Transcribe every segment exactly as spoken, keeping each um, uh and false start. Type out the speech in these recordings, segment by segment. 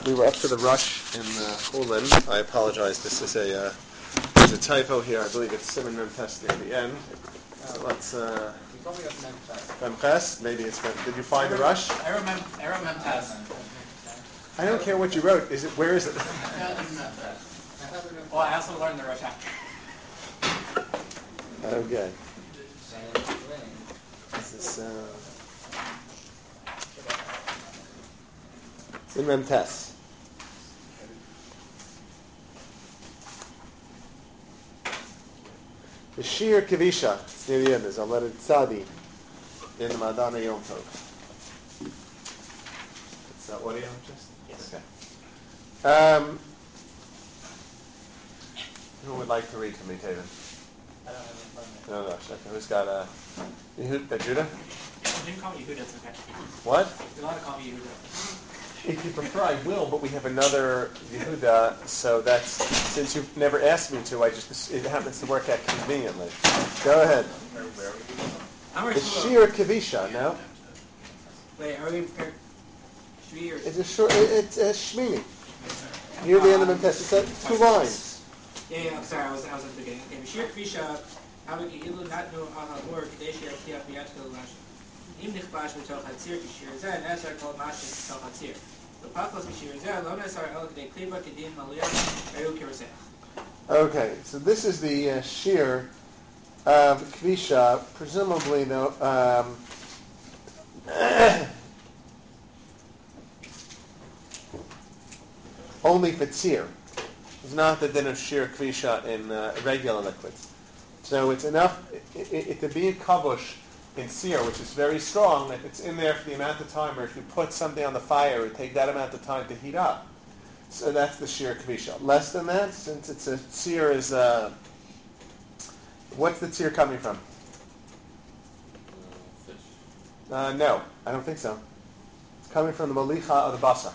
we were up to the rush in uh, Chulin. I apologize. This is a uh, there's a typo here. I believe it's Simon Mem Test near the end. So let's. Uh, You told me it was Mem Test. Mem Test. Maybe it's. Mem- Did you find the rush? I remember. I remember Test. I don't care what you wrote. Is it? Where is it? Well, I also learned the rush. Okay. This is. Uh, It's in Mem Tes. The Shir Kivisha, it's near the end, is Amar Tzadi in the Madana Yom Tov. It's that audio just? Yes. Okay. Um, who would like to read for me, Taven? I don't have it in front of me. No, no, okay. Who's got a... Yehud, that Judah? You can call me Yehuda, it's okay. What? You're allowed to call me Yehuda. If you prefer, I will, but we have another Yehuda, so that's, since you've never asked me to, I just, it happens to work out conveniently. Go ahead. The Shir Kivisha, no? Wait, are we prepared? Shri or... It's a short, it's a Shmini. Near the end of the test. It's uh, two lines. Yeah, yeah, I'm sorry, I was, I was at the beginning. Okay, Shir Kivisha, Havik Ilu Natnu Ahamur, Kadeshi Akiaf Yatkil Lash. Im Nichbash V'Toch Hatzir Kishir Zeh, Nesar Kol Mashik V'Toch Hatzir. Okay, so this is the uh, shear of Kvisha, presumably no, um, only for tzir. It's not the din of shear Kvisha in uh, regular liquids. So it's enough it, it, it, to be a kavush in sear, which is very strong. If it's in there for the amount of time, or if you put something on the fire, it would take that amount of time to heat up. So that's the shear kvisha. Less than that, since it's a sear, is uh, what's the sear coming from? Uh, fish. Uh, no, I don't think so. It's coming from the malicha of the basa.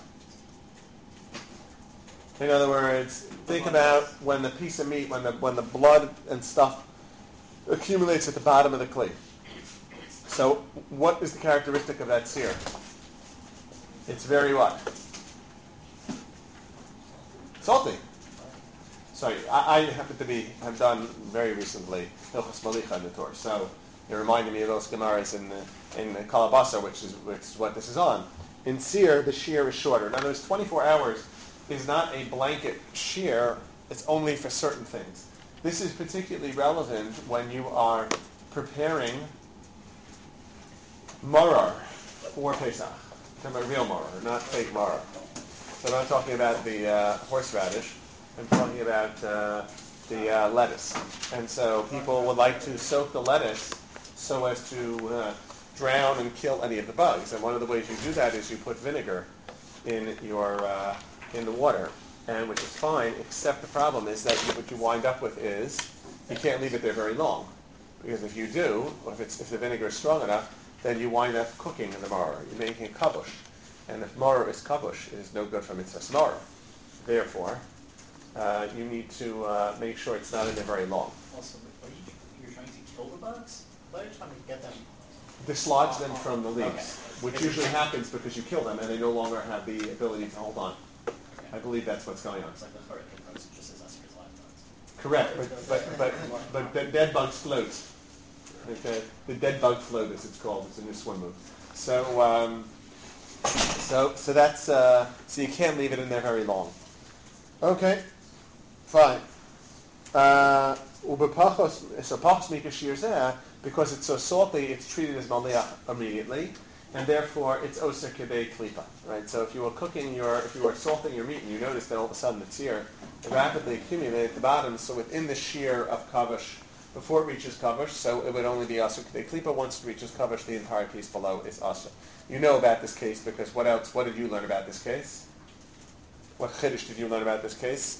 In other words, think about when the piece of meat, when the when the blood and stuff accumulates at the bottom of the kli. So, what is the characteristic of that sear? It's very what? Salty. Sorry, I, I happen to be, have done very recently Hilchos Malicha in the Torah, so it reminded me of those Gemaras in the, in the Kalabasa, which is, which is what this is on. In sear, the shear is shorter. In other words, twenty-four hours is not a blanket shear, it's only for certain things. This is particularly relevant when you are preparing Marar for Pesach. I'm talking about real marar, not fake marar. So I'm not talking about the uh, horseradish. I'm talking about uh, the uh, lettuce. And so people would like to soak the lettuce so as to uh, drown and kill any of the bugs. And one of the ways you do that is you put vinegar in your uh, in the water, and which is fine. Except the problem is that what you wind up with is you can't leave it there very long, because if you do, or if it's if the vinegar is strong enough, then you wind up cooking in the maror. You're making a kavush. And if maror is kavush, it is no good for mitzvahs maror. Therefore, uh, you need to uh, make sure it's not in there very long. Also, are you, you're trying to kill the bugs? Why are you trying to get them? Dislodge them from the leaves, Okay. which usually happens because you kill them and they no longer have the ability to hold on. Okay. I believe that's what's going on. It's like the hurricane bugs, just as us as live bugs. Correct, but but but, but the dead bugs float. Okay, the dead bug float, as it's called. It's a new swim move. So, um, so, so that's uh, so you can't leave it in there very long. Okay, fine. Uh, so pachos mikashir zeh, because it's so salty, it's treated as maliach immediately, and therefore it's oser kedei klipa. Right. So if you were cooking your, if you were salting your meat, and you notice that all of a sudden the tzir rapidly accumulated at the bottom, so within the shear of kavush, before it reaches kavush, so it would only be asur kedei klipa. Once it reaches kavush, the entire piece below is asur. You know about this case because what else? What did you learn about this case? What chiddush did you learn about this case?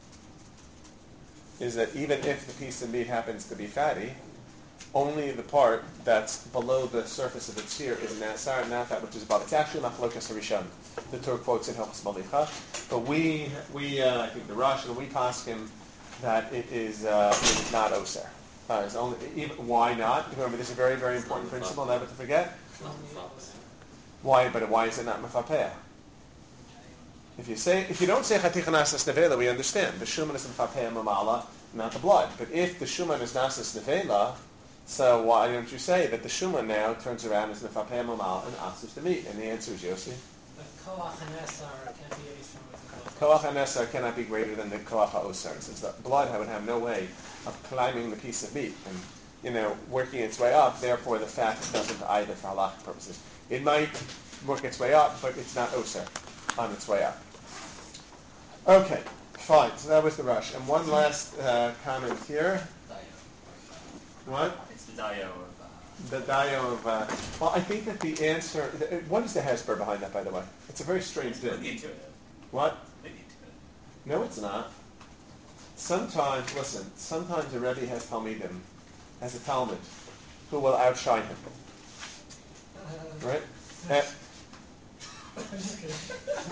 Is that even if the piece of meat happens to be fatty, only the part that's below the surface of the tzir is nasar, not that which is above. It's actually machlokas harishon. The Torah quotes in Hilchos Malicha, but we, we, uh, I think the Rosh and we paskin that it is, uh, it is not oser. Uh, it's only even, why not? Remember, this is a very, very important principle, never to forget. Why? But why is it not mefapeh? If you say, if you don't say chaticha nasas nevela, we understand the shuman is in farpei mamala, not the blood. But if the shuman is nasas nevela, so why don't you say that the shuman now turns around as nefapei mamala and asus the meat? And the answer is Yossi. But koach and esar can't be any stronger than Koach and esar cannot be greater than the koach ha'osar. Since the blood would have no way of climbing the piece of meat and, you know, working its way up. Therefore, the fat doesn't either for halachic purposes. It might work its way up, but it's not osar on its way up. Okay, fine. So that was the rush. And one last uh, comment here. What? It's the Dayo of... Uh, The Dayo of... Uh, well, I think that the answer... What is the hasper behind that, by the way? It's a very strange it's thing. really intuitive. What? Really intuitive. No, it's not. Sometimes, listen, sometimes a Rebbe has Talmidim, has a Talmud, who will outshine him. Right? Uh, I'm just kidding.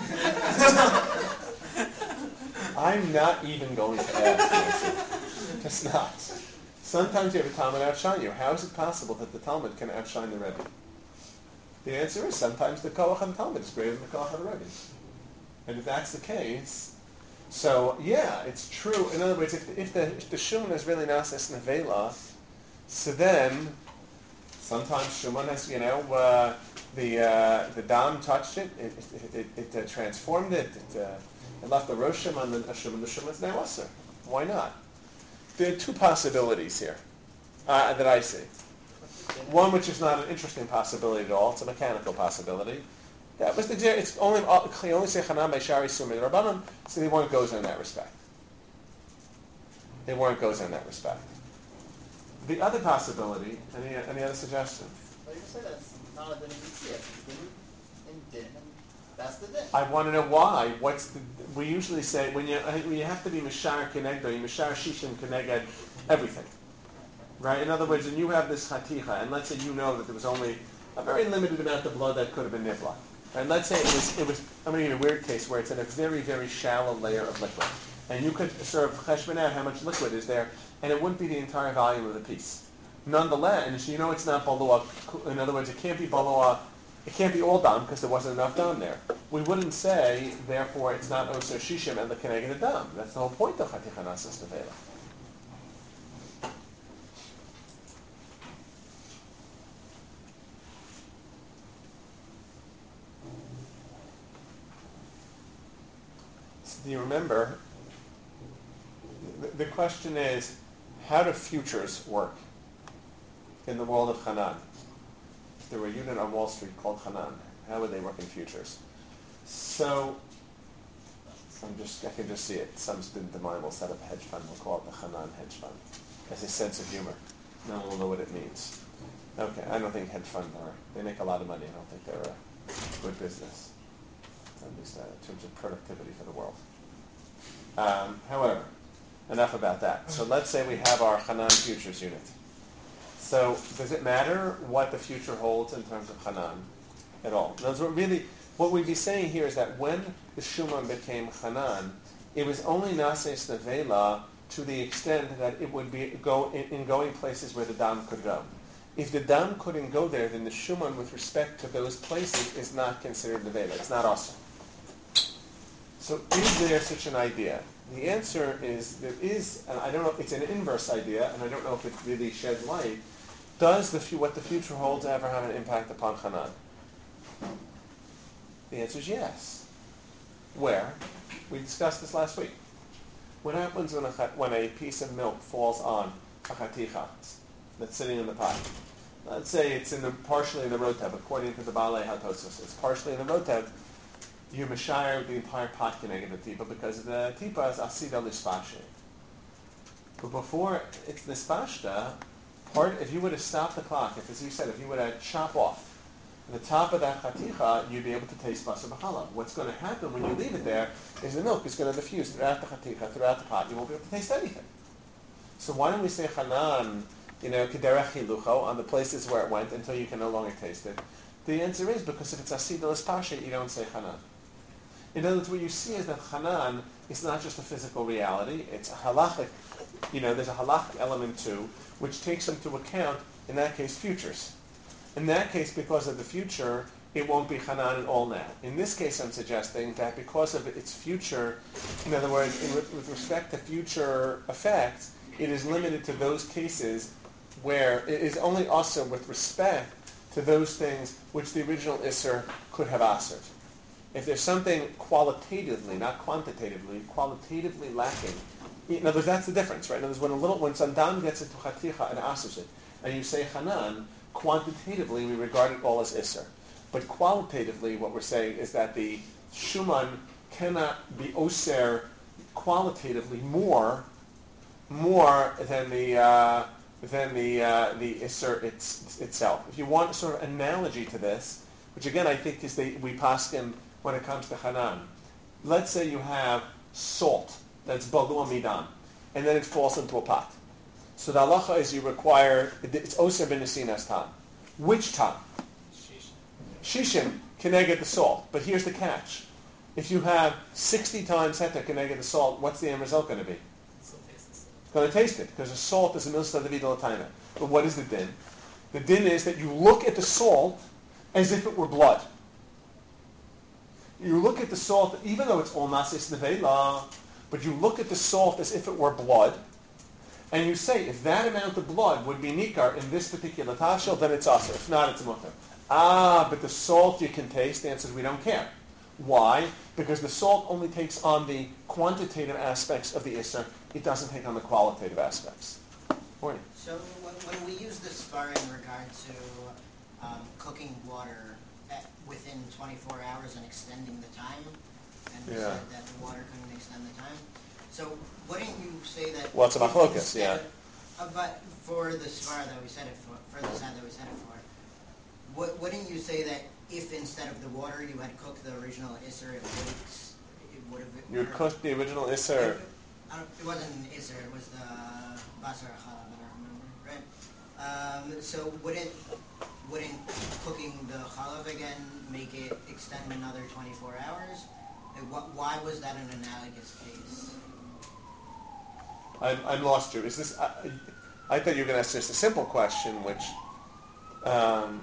I'm not even going to ask. Just not. Sometimes you have a Talmud outshine you. How is it possible that the Talmud can outshine the Rebbe? The answer is sometimes the Koach of the Talmud is greater than the Koach of the Rebbe. And if that's the case, so yeah, it's true. In other words, if the, if the, if the Shuman is really Nases Nevela, so then sometimes Shuman has, you know, uh, the uh, the Dam touched it, it, it, it, it uh, transformed it, it, uh, it left the Roshim on the Shuman, the Shuman is now Aser. Why not? There are two possibilities here uh, that I see. One which is not an interesting possibility at all, it's a mechanical possibility. That was the it's only they only say Chanam by Shari Sumi Rabbanim, so they weren't goes in that respect. They weren't goes in that respect. The other possibility, any any other suggestions? Well, you say that's not a din in Yitzhak. It's din in din, and that's the din. I want to know why. What's the? We usually say when you when you have to be mishar kenegdo, you mishar shishim keneged everything, right? In other words, when you have this haticha, and let's say you know that there was only a very limited amount of blood that could have been nifla, and let's say it was it was. I'm going to give you a weird case where it's in a very very shallow layer of liquid, and you could sort of cheshbon out how much liquid is there, and it wouldn't be the entire volume of the piece. Nonetheless, and so you know it's not balua. In other words, it can't be balua. It can't be all dam because there wasn't enough dam there. We wouldn't say, therefore, it's not oser shishim and the keneged of dam. That's the whole point of chaticha nasas nevela. So do you remember? The, the question is, how do futures work in the world of Hanan? If there were a unit on Wall Street called Hanan, how would they work in futures? So, I'm just, I can just see it. Some student of mine will set up a hedge fund. We'll call it the Hanan hedge fund. Has a sense of humor. No one will know what it means. Okay, I don't think hedge fund are. They make a lot of money. I don't think they're a good business, at least uh, in terms of productivity for the world. Um, however, enough about that. So let's say we have our Hanan futures unit. So does it matter what the future holds in terms of Hanan at all? That's what really, what we'd be saying here is that when the Shuman became Hanan, it was only Nases Nevela to the extent that it would be go in, in going places where the Dam could go. If the Dam couldn't go there, then the Shuman with respect to those places is not considered Nevela. It's not awesome. So is there such an idea? The answer is there is, and I don't know, it's an inverse idea, and I don't know if it really sheds light. Does the what the future holds ever have an impact upon Hanan? The answer is yes. Where? We discussed this last week. What happens when a, when a piece of milk falls on a chaticha that's sitting in the pot? Let's say it's in the, partially in the rotev, according to the Balei HaTosfos. It's partially in the rotev. You mishayir the entire pot keneged the tipa because the tipa is asida lispashe. But before it's lispashta, part if you were to stop the clock, if as you said, if you were to chop off the top of that chaticha, you'd be able to taste basar b'challah. What's going to happen when you leave it there is the milk is going to diffuse throughout the chaticha, throughout the pot. You won't be able to taste anything. So why don't we say Hanan, you know, kederech hilucho on the places where it went until you can no longer taste it? The answer is because if it's asida lispashe, you don't say Hanan. In other words, what you see is that Hanan is not just a physical reality, it's a halachic, you know, there's a halachic element too, which takes into account, in that case, futures. In that case, because of the future, it won't be Hanan at all now. In this case, I'm suggesting that because of its future, in other words, in, with respect to future effects, it is limited to those cases where it is only also with respect to those things which the original Isser could have answered. If there's something qualitatively, not quantitatively, qualitatively lacking, in other words, that's the difference, right? In other words, when a little, when Sandam gets into Chaticha and answers it, and you say Hanan, quantitatively we regard it all as Isser. But qualitatively, what we're saying is that the Shuman cannot be Oser qualitatively more, more than the uh, than the uh, the Isser it's, itself. If you want a sort of analogy to this, which again I think is the we paskin when it comes to Hanan. Let's say you have salt that's balu midan, and then it falls into a pot. So the halacha is you require it's Oser b'nesinas tam. Which tam? Shishim keneged the salt. But here's the catch. If you have sixty times heter keneged the salt, what's the end result going to be? It's going to taste it, because the salt is a milsa david l'taina. But what is the din? The din is that you look at the salt as if it were blood. You look at the salt, even though it's all nasis nevela, but you look at the salt as if it were blood, and you say, if that amount of blood would be nikar in this particular tashel, then it's aser. If not, it's mutter. Ah, but the salt you can taste. The answer is we don't care. Why? Because the salt only takes on the quantitative aspects of the Isser. It doesn't take on the qualitative aspects. Morning. So when, when we use this svara in regard to um, cooking water at, within twenty-four hours and extending the time, and we Yeah. said that the water couldn't extend the time, so wouldn't you say that... Well, it's a if machlokas, instead yeah. of- Uh, but for the svara that we said it for, for the side that we said it for, What, wouldn't you say that if instead of the water you had cooked the original Isser, it would it would have... You would cook the original Isser. I don't, it wasn't Isser, it was the Basar Chalab, I don't remember, right? Um, so wouldn't, wouldn't cooking the Chalab again make it extend another twenty-four hours? And wh- why was that an analogous case? I'm, I'm lost you. Is this? I, I thought you were going to ask just a simple question, which... Um,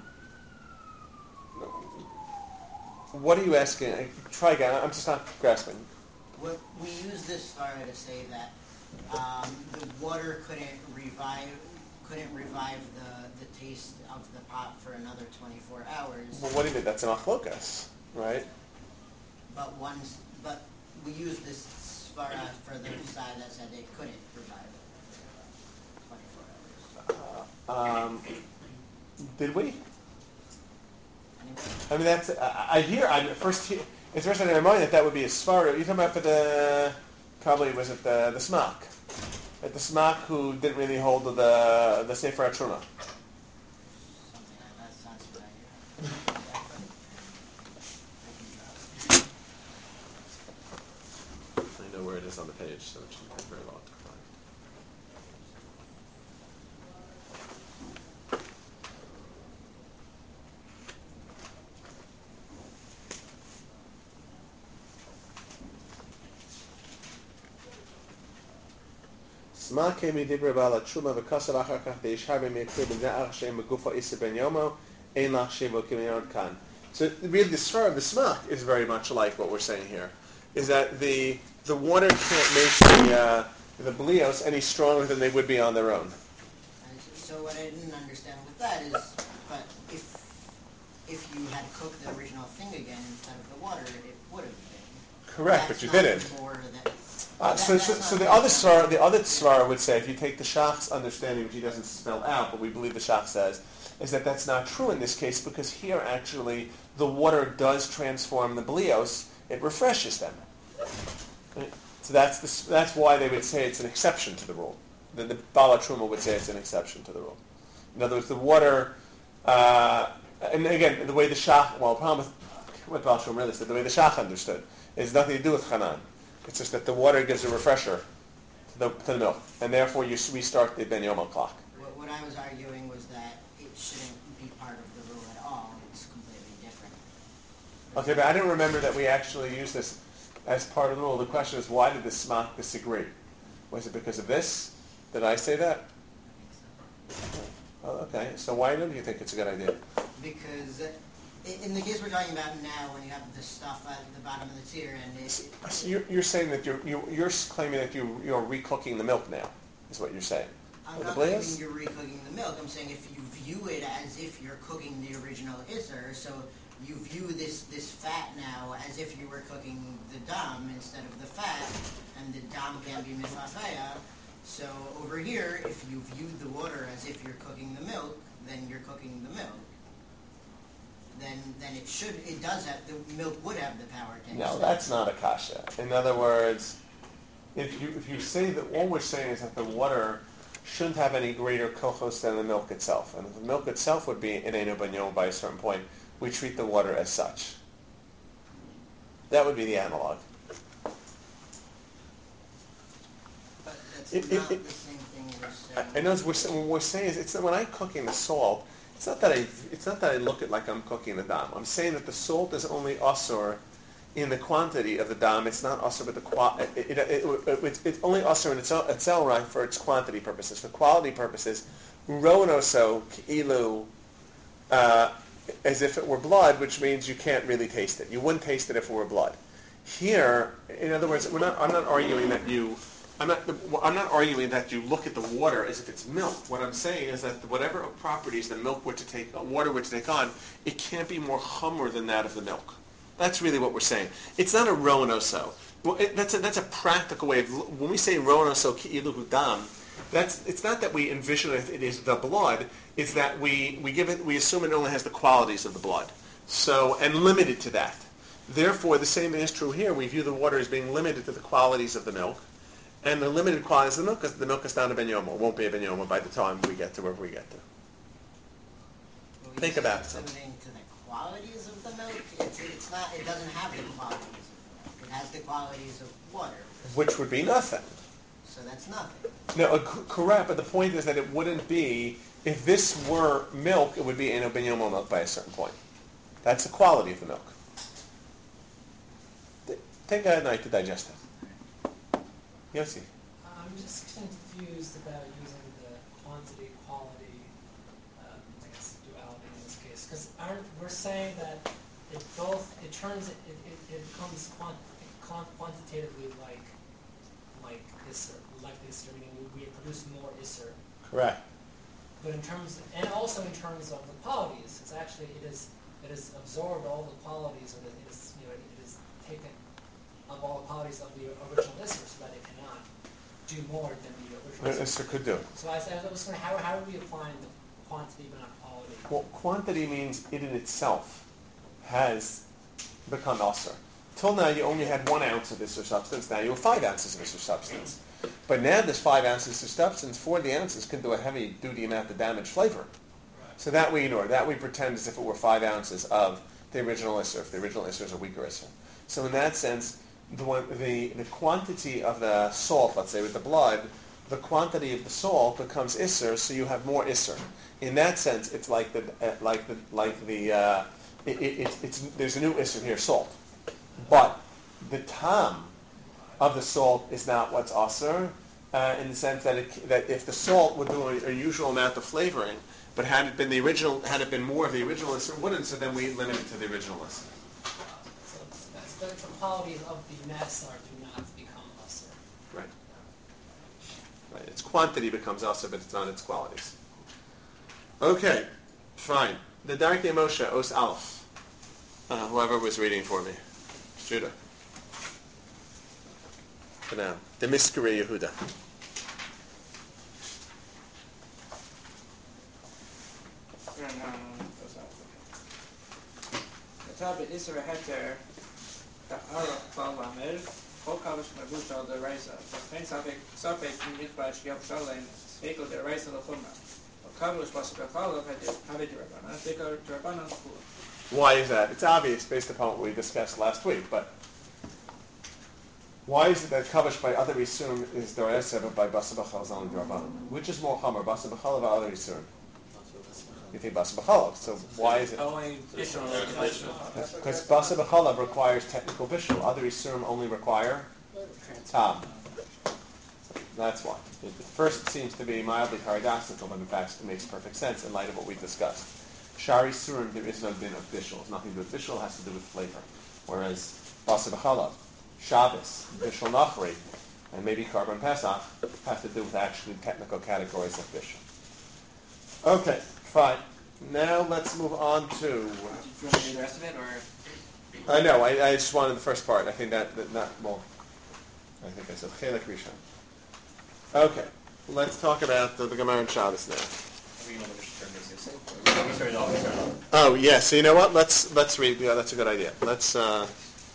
what are you asking? Try again. I'm just not grasping. What, we use this svara to say that um, the water couldn't revive couldn't revive the, the taste of the pot for another twenty-four hours. Well, what do you mean? That's an achlokas, right? But once, but we use this svara for the side that said it couldn't revive it for twenty-four hours. Um, did we? Anyway, I mean, that's. I, I hear. I first. Hear, it's first in my mind that that would be a svara. You're talking about for the. Probably was it the the smak, at the smak who didn't really hold to the the sefer truma. something like that sounds familiar. I know where it is on the page, so it shouldn't take very long to find. Smake mi dibra bala truma v'kasav achar kach deishar b'mekir b'na'ach shem b'gufa isa ben yomo ein lach shevo k'minyan kan. So really the svara of the smak is very much like what we're saying here, is that the the water can't make the uh, the blios any stronger than they would be on their own. And so so what I didn't understand with that is, but if if you had cooked the original thing again instead of the water, it would have been. Correct, That's but you not didn't. More than, Uh, that- so, so, that's so not the what other I'm svara, the other saying. svara would say, if you take the Shach's understanding, which he doesn't spell out, but we believe the Shach says, is that that's not true in this case, because here actually the water does transform the blios; it refreshes them. Right? So that's the, that's why they would say it's an exception to the rule. The, the Bala Truma would say it's an exception to the rule. In other words, the water, uh, and again, the way the Shach, well, the problem with what Bala Truma really said, the way the Shach understood, is nothing to do with Hanan. It's just that the water gives a refresher to the, to the milk, and therefore you restart the Ben Yom clock. What, what I was arguing was that it shouldn't be part of the rule at all. It's completely different. Okay, but I didn't remember that we actually used this as part of the rule. The question is, why did the Smak disagree? Was it because of this? Did I say that? I think so. Oh, okay, so why don't you think it's a good idea? Because I- In the case we're talking about now, when you have the stuff at the bottom of the tier, and it, So you're, you're saying that you're, you're, you're claiming that you, you're recooking the milk now, is what you're saying. I'm With not the claiming blias? you're recooking the milk. I'm saying if you view it as if you're cooking the original Isser, so you view this, this fat now as if you were cooking the dam instead of the fat, and the dam can be mifafeya. So over here, if you view the water as if you're cooking the milk, then you're cooking the milk. Then, then it should, it does have, the milk would have the power to No, extend. that's not a kasha. In other words, if you if you say that all we're saying is that the water shouldn't have any greater kochos than the milk itself, and if the milk itself would be in eino banyon by a certain point, we treat the water as such. That would be the analog. But that's It- not it- it- the same thing we're I, saying. I know we're, sa- what we're saying is it's that when I'm cooking the salt, it's not that I it's not that I look at like I'm cooking the dam. I'm saying that the salt is only asur in the quantity of the dam. It's not asur, but the qua- it, it, it, it, it's, it's only asur in its itself right for its quantity purposes. For quality purposes, ronoso ilu, uh, as if it were blood, which means you can't really taste it. You wouldn't taste it if it were blood. Here, in other words, we're not. I'm not arguing that you. I'm not. I'm not arguing that you look at the water as if it's milk. What I'm saying is that whatever properties the milk were to take, water were to take on, it can't be more chummer than that of the milk. That's really what we're saying. It's not a roanoso. Well, it, that's a that's a practical way of when we say roanoso ki'iluhu dam. That's it's not that we envision it, it is the blood. It's that we we give it. We assume it only has the qualities of the blood. So and limited to that. Therefore, the same is true here. We view the water as being limited to the qualities of the milk. And the limited qualities of the milk, because the milk is not a ben yoma. It won't be a ben yoma by the time we get to wherever we get to. But we Think say about it's something. limiting to the qualities of the milk. It's, it's not. It doesn't have the qualities of the milk. It has the qualities of water. Which would be nothing. So that's nothing. No, uh, c- correct, but the point is that it wouldn't be, if this were milk, it would be eno ben yoma milk by a certain point. That's the quality of the milk. Th- Take a night to digest it. Yossi. I'm just confused about using the quantity quality, um, I guess duality in this case, because aren't we're saying that it both it turns it it, it becomes quant, quant, quantitatively like like Isser, like Isser, meaning we, we produce more Isser. Correct. But in terms, and also in terms of the qualities, it's actually it is it has absorbed all the qualities of it. It is you know it, it is taken of all the qualities of the original Isser, so that it cannot do more than the original Isser. Mister could do. So I, I was wondering how how are we applying the quantity but not quality? Well, quantity means it in itself has become usher. Till now, you only had one ounce of this or substance. Now you have five ounces of this or substance. But now there's five ounces of substance. Four of the ounces can do a heavy-duty amount of damage flavor. So that we ignore. That we pretend as if it were five ounces of the original isser, if the original isser is a weaker isser. So in that sense, the, one, the the quantity of the salt, let's say with the blood, the quantity of the salt becomes isser, so you have more isser. In that sense, it's like the uh, like the like the uh, it, it, it's, it's there's a new isser here, salt. But the tam of the salt is not what's aser, uh, in the sense that it, that if the salt would do a, a usual amount of flavoring, but had it been the original, had it been more of the original isser, it wouldn't. So then we limit it to the original isser. So that's the, the qualities of the Natsar do not become lesser. Right. Right. Its quantity becomes aser, but it's not its qualities. Okay, fine. The Darkei Moshe Os Aleph. Uh, whoever was reading for me, Judah. For now, the Miskere Yehuda. כתב באיסר ההתר, הערוך כלל למד, כל כבש מבוש על דרייסה, וכן ספק אם נכבש יום שלם, ספקו דרייסה לחומרה. וכבש בסר בחלב, הווה דרבנן, ספקו דרבנן לחומרה. Why is that? It's obvious based upon what we discussed last week, but why is it that kavish by other isurim is doreser, but by basa b'chal is only drabanan? Which is more chamor, basa b'chal or other isurim? You think basa b'chal, so why is it? Only Ishmael regulation. Because basa b'chalav requires technical visual. Other isurim only require tam. That's why. It first seems to be mildly paradoxical, but in fact it makes perfect sense in light of what we discussed. Shari Surim, there is no din of bishul. It's nothing to do with bishul, it has to do with flavor. Whereas Basar B'chalav, Shabbos, Bishul Nachri, and maybe Karban Pesach have to do with actually technical categories of bishul. Okay, fine. Now let's move on to... Do you want to do the rest of it, or...? I know, I, I just wanted the first part. I think that, that not, well, I think I said Chelek Rishon. Okay, let's talk about the, the Gemara and Shabbos now. We started off, we started off. Oh, yeah, so you know what? Let's let's read, yeah, that's a good idea. Let's, uh,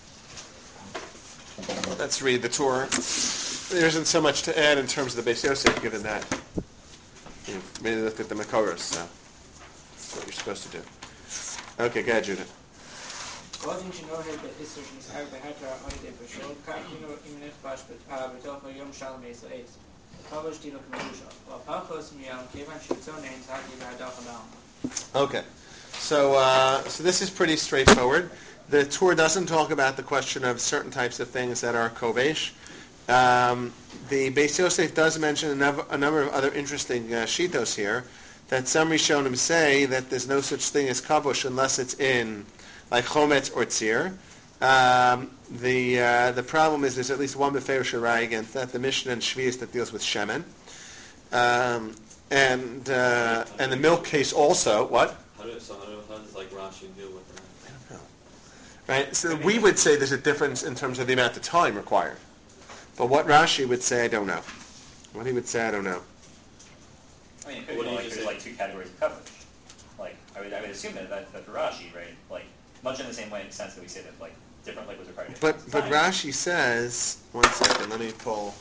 let's read the Torah. There isn't so much to add in terms of the Beis Yosef, given that you've really looked at the Makoros, so that's what you're supposed to do. Okay, go ahead, Judah. קודם שנוהל בעשר שנזהר בהתרא על ידי בשול, כך הינו אם נכבש בתוך היום של מייסעית. כבש תינוק מבושל. והפחוס מיום כיוון שצונן תגי בהדח הלאום. Okay, so uh, so this is pretty straightforward. The Torah doesn't talk about the question of certain types of things that are kovesh. Um, the Beis Yosef does mention a number, a number of other interesting uh, shitos here, that some Rishonim say that there's no such thing as kavush unless it's in like chometz or tzir. Um, the uh, the problem is there's at least one beferish arai against that, the Mishnah and Shvius that deals with shemen, um, and uh, and the milk case also. What? How do, so how, do, how does like Rashi deal with that? I don't know. Right. So we would say there's a difference in terms of the amount of time required, but what Rashi would say, I don't know. What he would say, I don't know. I mean, it could What be do you like just there's say? like two categories of coverage. Like I would, I would assume that that, that for Rashi, right? Like much in the same way, in the sense that we say that like different liquids are required. But but Rashi says, one second, let me pull.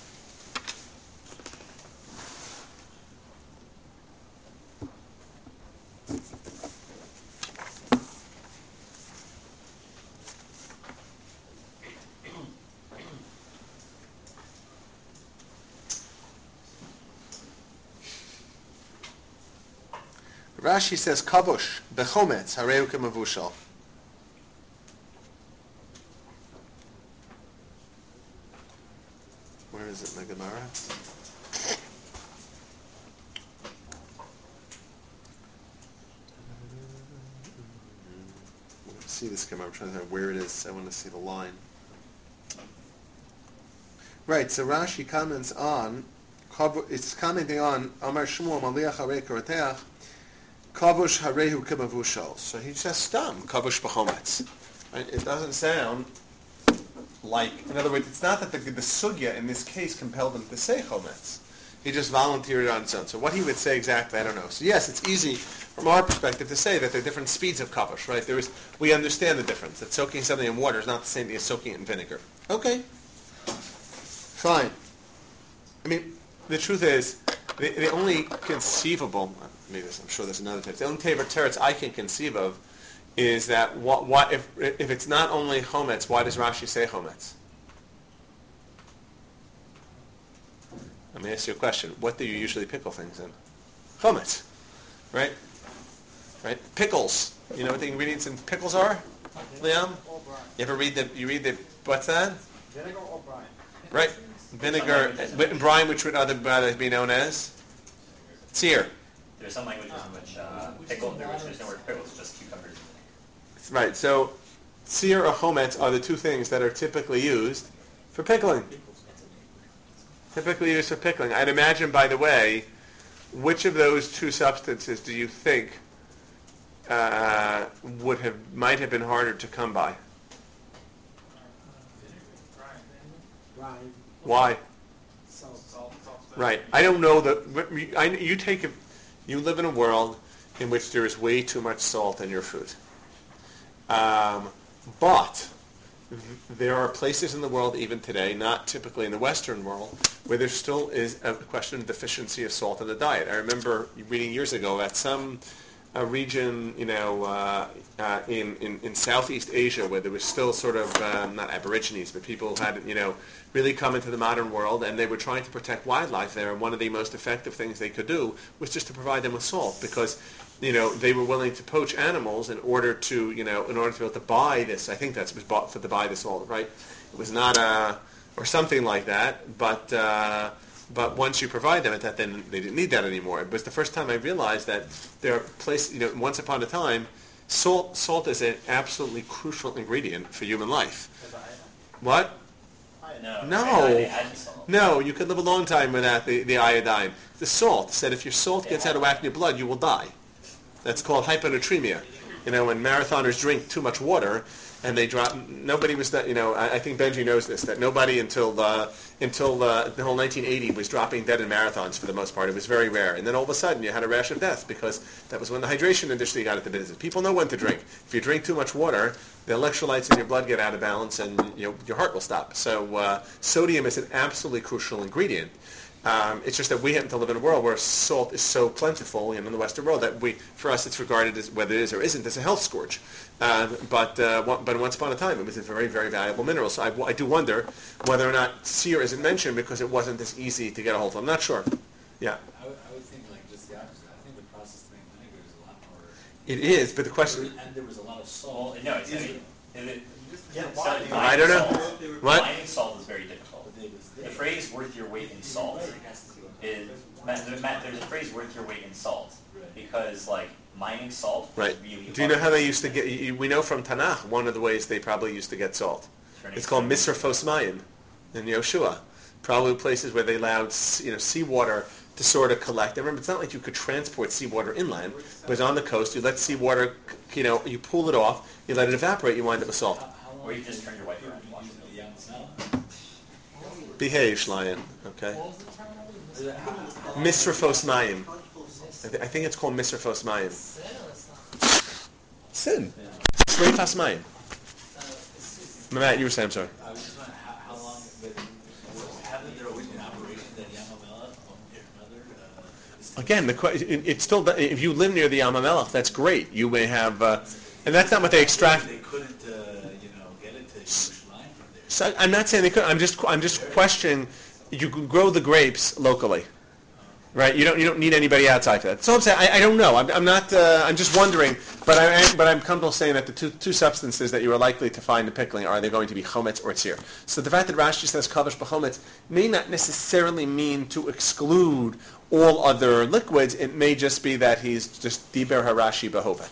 Rashi says, kavush bechometz hareu kemavushal. Where is it in the Gemara? I want to see this Gemara. I'm trying to think where it is. I want to see the line. Right, so Rashi comments on, it's commenting on Amar Shmuel Maliach Harei Karoteach, Kavush Harehu Kemavushal. So he says stam, Kavush B'chometz. Right? It doesn't sound like, in other words, it's not that the, the sugya in this case compelled him to say chometz. He just volunteered it on his own. So what he would say exactly, I don't know. So yes, it's easy from our perspective to say that there are different speeds of kavush, right? There is, we understand the difference. That soaking something in water is not the same thing as soaking it in vinegar. Okay. Fine. I mean, the truth is, the, the only conceivable, maybe this, I'm sure there's another type, the only type of teretz I can conceive of is that what, what if if it's not only chometz, why does Rashi say chometz? Let me ask you a question. What do you usually pickle things in? Chometz, right? Right? Pickles. You know what the ingredients in pickles are? Liam? You ever read the, you read the, what's that? Vinegar or brine? Right. Vinegar, wit and brine, which would otherwise be known as? Tzir. There's some languages in which uh, pickle, there which there's no word for pickles, just cucumbers. Right, so tzir or chometz are the two things that are typically used for pickling. Typically used for pickling. I'd imagine, by the way, which of those two substances do you think uh, would have might have been harder to come by? Brine. Why? Salt. Salt, salt, Right. I don't know that. I, you take a, you live in a world in which there is way too much salt in your food. Um, but there are places in the world, even today, not typically in the Western world, where there still is a question of deficiency of salt in the diet. I remember reading years ago that some a region, you know, uh, uh, in, in, in Southeast Asia, where there was still sort of, um, not Aborigines, but people who had, you know, really come into the modern world, and they were trying to protect wildlife there, and one of the most effective things they could do was just to provide them with salt, because, you know, they were willing to poach animals in order to, you know, in order to be able to buy this. I think that was bought for to buy this salt, right? It was not a, or something like that, but, uh, But once you provide them at that, then they didn't need that anymore. It was the first time I realized that there are places, you know, once upon a time, salt salt is an absolutely crucial ingredient for human life. What? No. No. They add salt. No, you could live a long time without the, the iodine. The salt said if your salt gets out of whack in your blood, you will die. That's called hyponatremia. You know, when marathoners drink too much water and they drop, nobody was that, you know, I, I think Benji knows this, that nobody until the, until uh, the whole nineteen eighty was dropping dead in marathons for the most part. It was very rare. And then all of a sudden you had a rash of death because that was when the hydration industry got into business. People know when to drink. If you drink too much water, the electrolytes in your blood get out of balance and you know, your heart will stop. So uh, sodium is an absolutely crucial ingredient. Um, it's just that we happen to live in a world where salt is so plentiful, you know, in the Western world that we, for us, it's regarded as whether it is or isn't as a health scourge. Uh, but uh, one, but once upon a time, it was a very very valuable mineral. So I, I do wonder whether or not sear isn't mentioned because it wasn't as easy to get a hold of. I'm not sure. Yeah. I would, I would think like just the opposite. I think the process to make vinegar is a lot more. It is, but the question. And there was a lot of salt. Well, no, it's, I mean, it, it, Yeah, so why? mining I don't know. Salt, What? Mining salt is very difficult. The phrase "worth your weight in salt" is there's a phrase "worth your weight in salt" because like mining salt. Right. Really Do you know hard. how they used to get? You, we know from Tanakh one of the ways they probably used to get salt. Turning It's called salt. Misrafos Mayim in Yoshua. Probably places where they allowed you know seawater to sort of collect. And remember, it's not like you could transport seawater inland. It was on the coast. You let seawater, you know, you pull it off. You let it evaporate. You wind up with salt. How, how long Or you just turn your wife around and wash the it. Yamsel? Behave, Shlian. Okay. What was the term? Is it how- how long- Misrafos Mayim. I, th- I think it's called Misrafos Mayim. Sin or it's not? Sin. Shrefas Mayim. Uh, it's, it's, Matt, you were saying, I'm sorry. I was just wondering how, how long, but was, haven't there always been operations at Yamamela or your mother? Uh, is- Again, the que- it, it's still if you live near the Yam HaMelech, that's great. You may have, uh, and that's not what they extract. They couldn't, uh, you know, get it to Yerushalayim from there. So I'm not saying they could. I'm just I'm just questioning. You can grow the grapes locally, right? You don't you don't need anybody outside for that. So I'm saying I, I don't know. I'm, I'm not. Uh, I'm just wondering. But I, I but I'm comfortable saying that the two two substances that you are likely to find in pickling are they going to be chometz or tzir. So the fact that Rashi says kavish b'chometz may not necessarily mean to exclude all other liquids. It may just be that he's just diber harashi behova.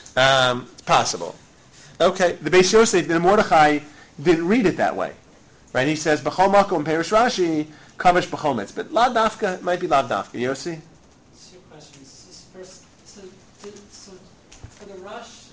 Um, it's possible. Okay, the Beis Yosef, the Mordechai didn't read it that way, right? He says b'chol makom perish Rashi kavish b'chometz, but lav dafka might be lav dafka. Yossi? Two questions. This first, so, did, so for the rush,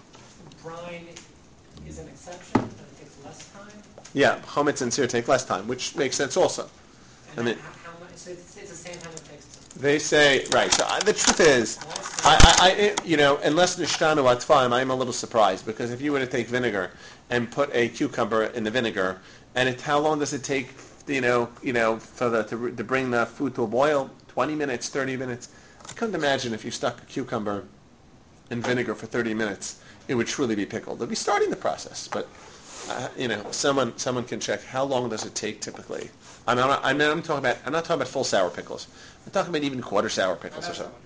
brine is an exception, but it takes less time. Yeah, chometz and sear take less time, which makes sense also. And I mean- how, how much? So it's, it's the same time it takes to. They say right. So I, the truth is, Nice. I, I, I it- you know, unless nishtanu atfam, I'm a little surprised because if you were to take vinegar and put a cucumber in the vinegar, and it, how long does it take, you know, you know, for the to, to bring the food to a boil? Twenty minutes, thirty minutes. I couldn't imagine if you stuck a cucumber in vinegar for thirty minutes, it would truly be pickled. It'd be starting the process, but uh, you know, someone someone can check how long does it take typically. I'm not, I'm not I'm talking about I'm not talking about full sour pickles. I'm talking about even quarter sour pickles or so.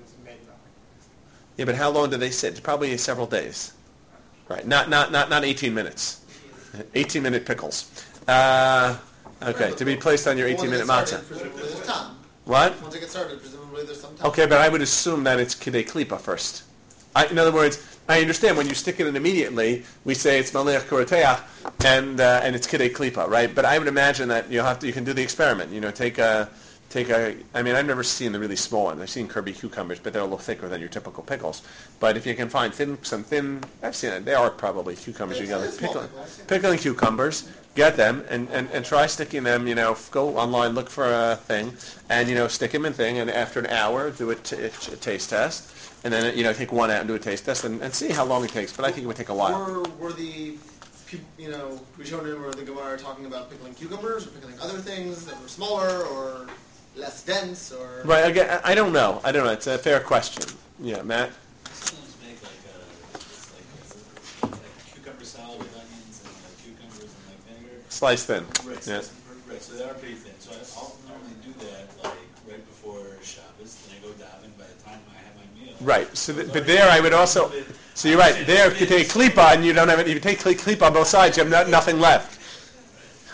Yeah, but how long do they sit? Probably several days. Right, not not not not eighteen minutes. eighteen minute pickles. Uh, okay, to be placed on your eighteen minute matzah. Presumably there's time. What? Once it gets started, presumably there's some time. Okay, but I would assume that it's kidei klipa first. I, in other words, I understand when you stick it in immediately, we say it's maleach kuroteach, and uh, and it's kidei klipa, right? But I would imagine that you have to, you can do the experiment. You know, take a take a. I mean, I've never seen the really small ones. I've seen Kirby cucumbers, but they're a little thicker than your typical pickles. But if you can find thin, some thin, I've seen it. They are probably cucumbers. You got like pickling, pickling cucumbers. Get them and, and, and try sticking them. You know, go online, look for a thing, and you know, stick them in thing. And after an hour, do a, t- a taste test. And then, you know, take one out and do a taste test and, and see how long it takes. But I think it would take a while. Were, were the, peop- you know, Rishonim or the Gemara talking about pickling cucumbers or pickling other things that were smaller or less dense or? Right, again, I I don't know. I don't know. It's a fair question. Yeah, Matt? Muslims make like a, it's like, a, like a cucumber salad with onions and like cucumbers and like vinegar. Slice thin. Right, Yeah. so, right, so they are pretty thin. So I, I'll normally do that like right before Shabbos. Then I go daven. By the time I have my meal. Right. So, th- but there I would also. So you're right. There, if you take klipa and you don't have it, if you take kli- klipa on both sides, you have no, nothing left.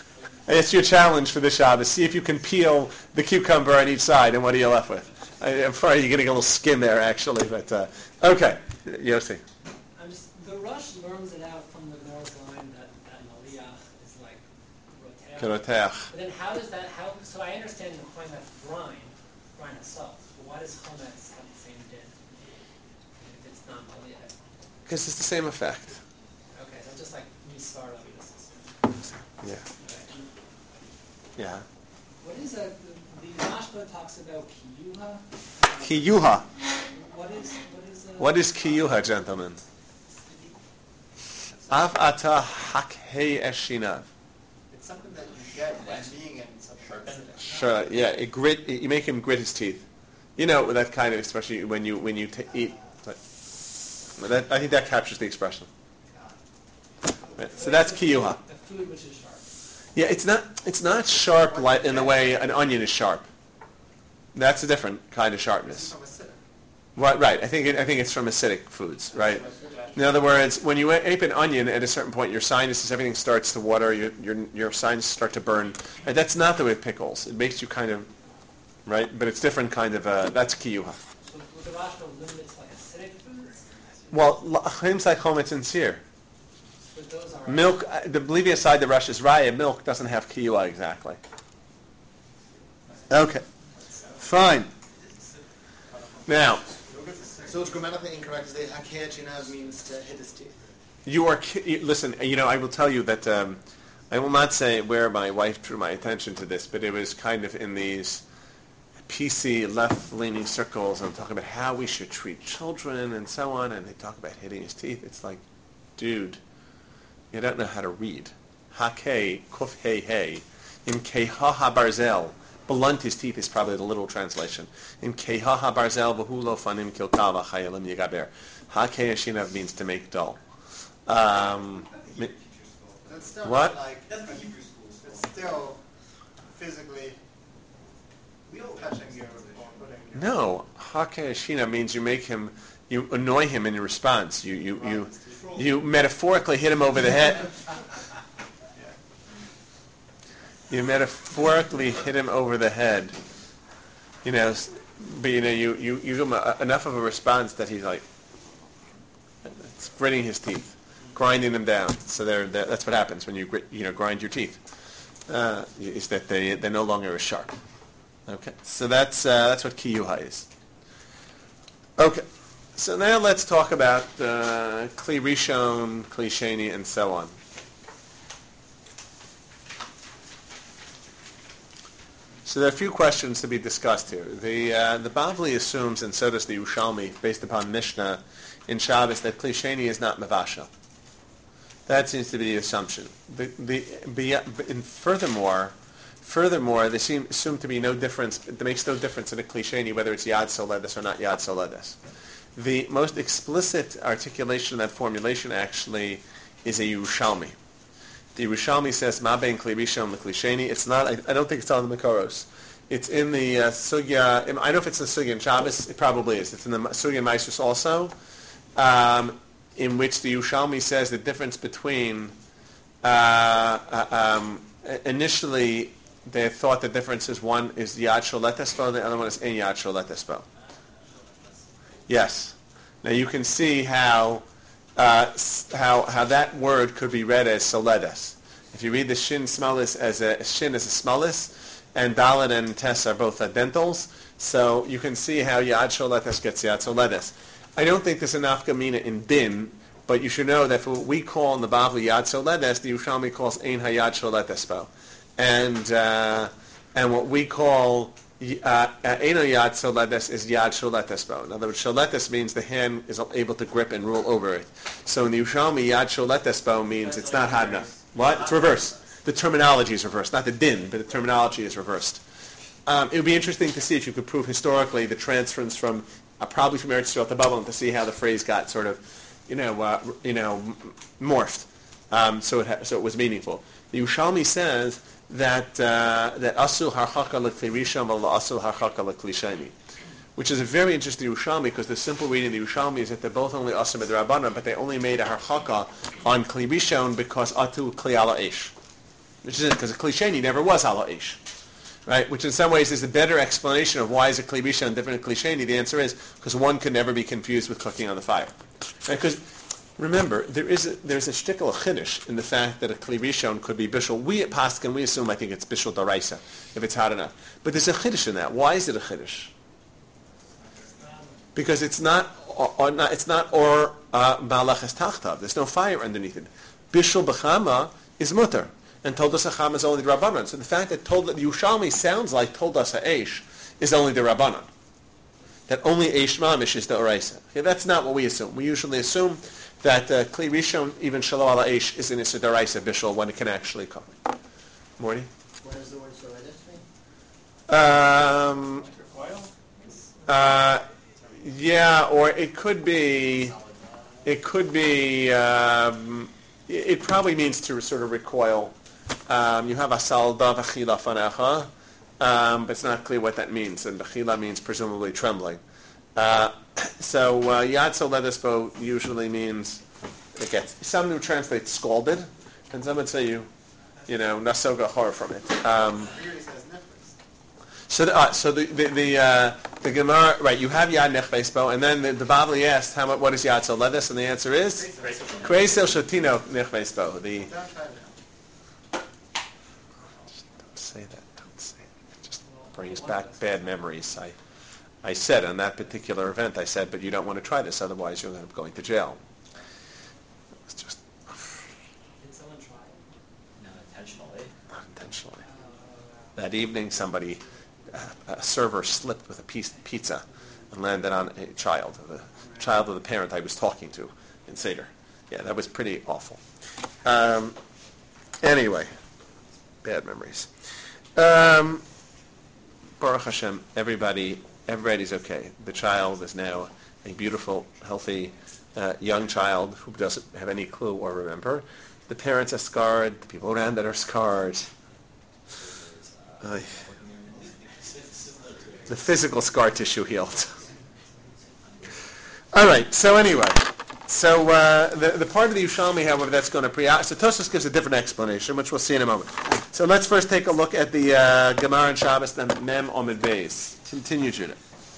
That's your challenge for this Shabbos. See if you can peel the cucumber on each side, and what are you left with? I, I'm sorry, you're getting a little skin there, actually. But uh, okay, Yossi. I'm just, the Rush learns it out from the Mills line that, that Maliyach is like roteach. Roteach. But then how does that, how, so I understand the point that brine, brine itself, but why does Chometz have the same din if it's not Maliyach? Because it's the same effect. Okay, so just like Misvara, we just assume. Yeah. Yeah. What is a, the, the Rashba talks about Kiyuha? Kiyuha. What is, what is a... What is Kiyuha, gentlemen? Av ata hakhei eshinav. It's something that you get by being in something. Sure, yeah, it grit, it, you make him grit his teeth. You know, that kind of, especially when you when you t- eat. But, but that, I think that captures the expression. Right, so that's Kiyuha. The food which is sharp. Yeah, it's not it's not sharp like in the way an onion is sharp. That's a different kind of sharpness. Right, right. I think it, I think it's from acidic foods, right? In other words, when you ape an onion, at a certain point, your sinuses, everything starts to water. Your your your sinuses start to burn. Right? That's not the way it pickles. It makes you kind of, right? But it's different kind of. Uh, that's kiyuha. So with the Rashba limits like acidic foods. Well, chametz like chometz and sear. But those are Milk, uh, the, leaving aside the Rosh Raya, milk doesn't have kiyuha exactly. Okay, fine. Now, So it's grammatically incorrect to say hakeh chinav means to hit his teeth. you are, ki- you- listen, you know, I will tell you that, um, I will not say where my wife drew my attention to this, but it was kind of in these P C left-leaning circles and talking about how we should treat children and so on, and they talk about hitting his teeth. It's like, dude, you don't know how to read. Hakeh, kuf hey hey. In keha ha barzel, blunt his teeth is probably the literal translation. In keha ha barzel v'hu lo fanim kilkava chayalim yigaber. Hakeh ashinav means to make dull. Um, mi- That's still What? Like, that's the Hebrew schools. It's still physically touching your or putting your no, hakeh ashinav means you make him, you annoy him in your response. You you you you metaphorically hit him over the head. You metaphorically hit him over the head, you know, s- but you know, you, you, you give him a, enough of a response that he's like, it's gritting his teeth, grinding them down. So they're, they're, that's what happens when you grit, you know, grind your teeth, uh, is that they, they're no longer as sharp. Okay, so that's, uh, that's what kiyuha is. Okay, so now let's talk about uh, kli rishon, kli sheni, and so on. So there are a few questions to be discussed here. The uh, the Bavli assumes, and so does the Yerushalmi, based upon Mishnah in Shabbos, that Kli Sheni is not Mavasha. That seems to be the assumption. The, the, be, and furthermore, furthermore, there seem assume to be no difference. It makes no difference in a Kli Sheni whether it's Yad Soledes or not Yad Soledes. The most explicit articulation of that formulation actually is a Yerushalmi. The Yerushalmi says, Ma ben kli rishon l'kli sheni. It's not, I, I don't think it's on the Makoros. It's in the uh, Sugya, I don't know if it's in the Sugya in Shabbos, it probably is. It's in the Sugya in Maisus also, um, in which the Yerushalmi says the difference between, uh, uh, um, initially they thought the difference is one is Yad Sholet Espo, the other one is Ein Yad Sholet Espo. Yes. Now you can see how Uh, how how that word could be read as soledes. If you read the shin smalis as a shin as a smalis, and dalet and tes are both dentals, so you can see how yad sholetes gets yad soledes. I don't think there's a nafka in din, but you should know that for what we call in the Bavli yad soledes, the Yerushalmi calls ein hayad sholetespo, and uh, and what we call Eino Yad Soledes is Yad Sholetespo. In other words, Sholetes means the hand is able to grip and rule over it. So in the Yerushalmi, Yad Sholetespo means it's not hard enough. What? It's reversed. The terminology is reversed. Not the din, but the terminology is reversed. Um, it would be interesting to see if you could prove historically the transference from, uh, probably from Eretz Yisrael to Babylon, to see how the phrase got sort of, you know, uh, you know, morphed. Um, so it ha- so it was meaningful. The Yerushalmi says that uh, that asul harchaka lekli rishon v'la asul harchaka lekli sheni, which is a very interesting Yerushalmi, because the simple reading of the Yerushalmi is that they're both only asul b'derabbanan, but they only made a harchaka on kli rishon because atu kli ala eish. which is it, because a Kli Sheni never was Hala Eish. Right? Which in some ways is a better explanation of why is a Kli Rishon different than Kli Sheni. The answer is because one could never be confused with cooking on the fire. Because right? remember, there is a, there's a shtickle of chiddush in the fact that a Kli Rishon could be bishul. We at Paskin, we assume, I think it's bishul daraisa, if it's hot enough. But there's a chiddush in that. Why is it a chiddush? Because it's not, or, or not it's not or malachas tachtav. There's no fire underneath it. Bishul b'chama is mutter. And Toldas HaCham is only the Rabbanan. So the fact that told that Yerushalmi sounds like Toldas HaEsh is only the Rabbanan. That only Eish Mamish is the Oraisa. Okay, that's not what we assume. We usually assume that uh, Kli Rishon, even Shalom ala Eish, is an Issa Daraisa Bishul when it can actually cook. Morty? What does the word Soredis mean? Um, uh, yeah, or it could be, it could be, um, it, it probably means to sort of recoil. Um, you have asal da v'chila fanecha, um, but it's not clear what that means. And v'chila means presumably trembling. Uh, so uh, yad soledespo usually means it gets. Some who translate scalded, and some would say you, you know, nasoga horror from it. Um, so the, uh, so the the the, uh, the Gemara, right? You have yad nechvespo, and then the, the Bavli asked how much, what is yad soledes, and the answer is kreisel shotino nechvespo. The say that. Don't say it. It just brings back bad memories. I, I said on that particular event, I said, but you don't want to try this, otherwise you'll end up going to jail. It's just. Did someone try it? Not intentionally. Not intentionally. That evening, somebody, uh, a server slipped with a piece of pizza and landed on a child, the child of the parent I was talking to in Seder. Yeah, that was pretty awful. Um, anyway, bad memories. Um, Baruch Hashem, everybody, everybody's okay. The child is now a beautiful, healthy, uh, young child who doesn't have any clue or remember. The parents are scarred. The people around that are scarred. Uh, the physical scar tissue healed. All right. So anyway, so uh, the the part of the Yerushalmi, however, that's going to pre. So Tosfos gives a different explanation, which we'll see in a moment. So let's first take a look at the uh, Gemara and Shabbos, then Mem Omid Beis. Continue, Judah.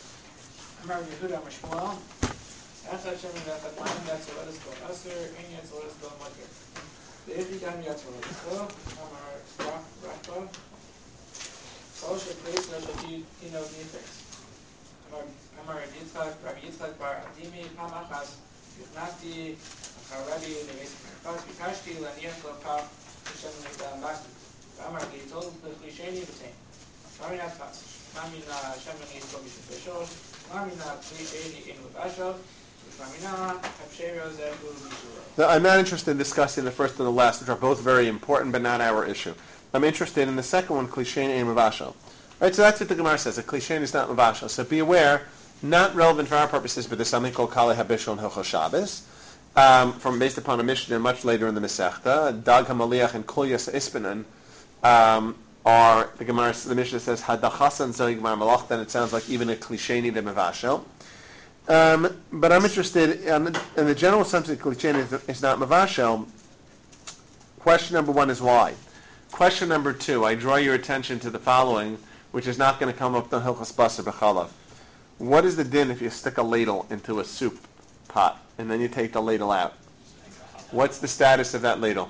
Now, I'm not interested in discussing the first and the last, which are both very important, but not our issue. I'm interested in the second one, Klishen and Mavashal. Right, so that's what the Gemara says. A Klishen is not Mavashal. So be aware, not relevant for our purposes, but there's something called Kali Habishal and Hilchos Shabbos, um, from based upon a Mishnah much later in the Masechta. Dag HaMaliach and Kol Yas Ispanan um, are, the Gemara, the Mishnah says, Hadachasan Zog Gemara Malach, then it sounds like even a Klisheni de Mavashal. Um, but I'm interested in the, in the general sense that Klisheni is, is not Mavashal. Question number one is why? Question number two, I draw your attention to the following, which is not going to come up in Hilchos Basar B'chalav. What is the din if you stick a ladle into a soup pot and then you take the ladle out? What's the status of that ladle?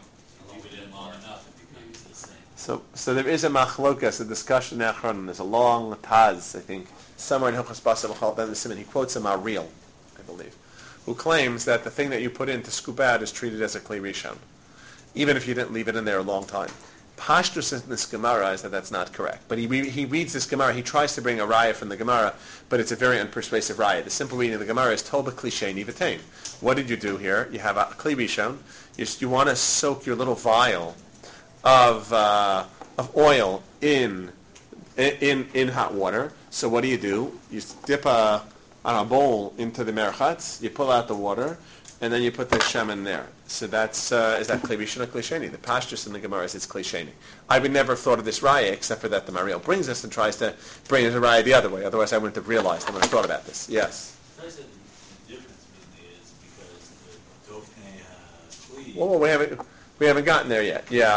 So, so there is a machlokas, a discussion in Achron. There's a long taz, I think, somewhere in Hilchos Basar B'chalav Ben Simon. He quotes a Maril, I believe, who claims that the thing that you put in to scoop out is treated as a Kli Rishon, even if you didn't leave it in there a long time. Pashtus in this Gemara is that that's not correct. But he re- he reads this Gemara, he tries to bring a raya from the Gemara, but it's a very unpersuasive raya. The simple reading of the Gemara is Toba Klisheni V'tein. What did you do here? You have a Kli Rishon. You, you want to soak your little vial of uh, of oil in, in in hot water. So what do you do? You dip a, on a bowl into the merchatz, you pull out the water, and then you put the shem in there. So that's, uh, is that Kli Rishon or Kli Sheni? The pashtus in the Gemara is it's Kli Sheni. I would never have thought of this raya, except for that the Mariel brings us and tries to bring the raya the other way. Otherwise I wouldn't have realized, I wouldn't have thought about this. Yes? I said the difference is because the Dofnei Kli... Well, we haven't, we haven't gotten there yet. Yeah.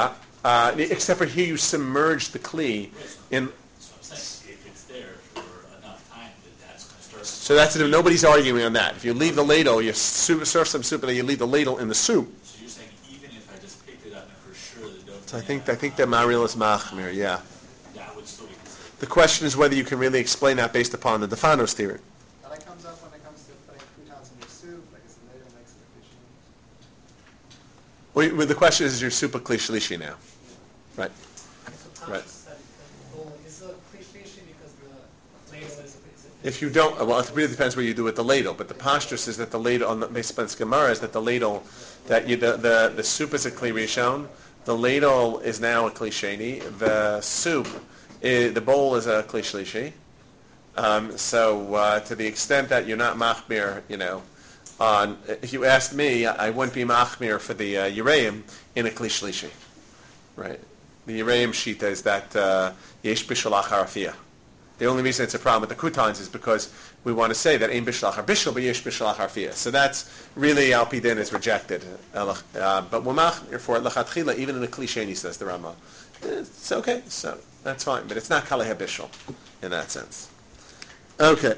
Uh, except for here you submerge the kli in. That's what I'm saying. If it's there for enough time, that that's going to start. So that's it. Nobody's arguing on that. If you leave the ladle, you soup, serve some soup, and then you leave the ladle in the soup. So you're saying even if I just picked it up and for sure the dough. So I think I think that Maril is machmir. Yeah. That would still be considered. The question is whether you can really explain that based upon the Defanos theory. That comes up when it comes to putting croutons in your soup, like it's the ladle makes it efficient. Well, well, the question is, is your soup a kli shlishi now? Right. So Right. Thomas said that the bowl is a cliche because the ladle is a, is a If you don't, well, it really depends what you do with the ladle. But the posture is that the ladle on the Meispan's Gemara is that the ladle, that you, the, the the soup is a kli rishon, the ladle is now a kli sheni, the soup, is, the bowl is a kli shlishi. Um, so uh, to the extent that you're not machmir, you know, on if you asked me, I wouldn't be machmir for the uh, Yereim in a kli shlishi, right? The Yereim shita is that uh, yesh bishul achar afiyah. The only reason it's a problem with the croutons is because we want to say that ein bishul achar bishul, but yesh bishul achar afiyah. So that's really al pi din is rejected. Uh, but we're machmir for it lachatchila, even in a kli sheni, says the Rama. It's okay, so that's fine, but it's not kalei habishul in that sense. Okay.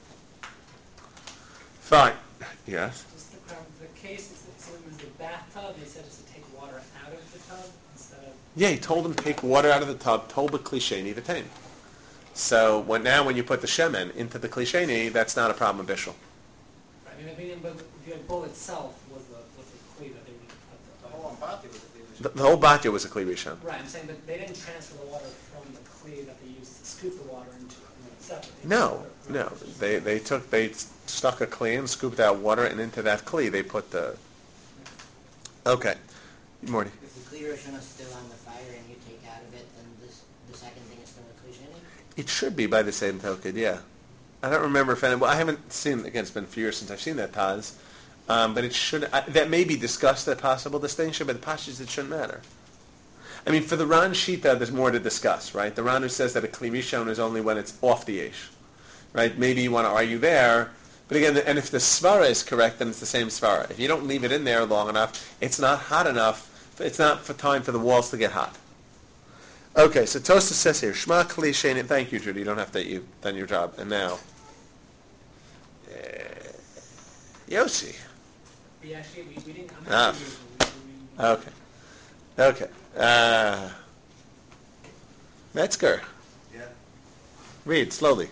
Fine. Yes. Just the, the case, is that, so it was the bathtub, they said just to take water out of the tub instead of... Yeah, he told him to take water out of the tub, told the klisheni v'tain. So when, now when you put the shemen into the klisheni, that's not a problem of bishul. Right, I mean, I mean, but the bowl itself was the, was the kli that they would put the... The whole ambati was a kli The, the whole batya was a kli rishon. Right, I'm saying, but they didn't transfer the water from the kli that they used to scoop the water into it separately. No, no. They they took they stuck a kli and scooped out water, and into that kli they put the. Okay, Morty. If the kli rishon is still on the fire and you take out of it, then this the second thing is still a kli sheni? It should be by the same token, yeah. I don't remember if any. Well, I haven't seen. Again, it's been a few years since I've seen that Taz, um, but it should. I, that may be discussed, that possible distinction, but the pashas it shouldn't matter. I mean, for the Ran Shita, there's more to discuss, right? The Ran who says that a kli rishon is only when it's off the yesh, right? Maybe you want to argue there, but again, and if the svara is correct, then it's the same svara. If you don't leave it in there long enough, it's not hot enough. It's not for time for the walls to get hot. Okay, so Tosa says here, Shema kli sheni. Thank you, Judy. You don't have to. You've done your job. And now, uh, Yossi. We actually, we, we didn't... I'm Ah. actually, we, we, Okay. Okay. Uh, Metzger. Yeah. Read slowly.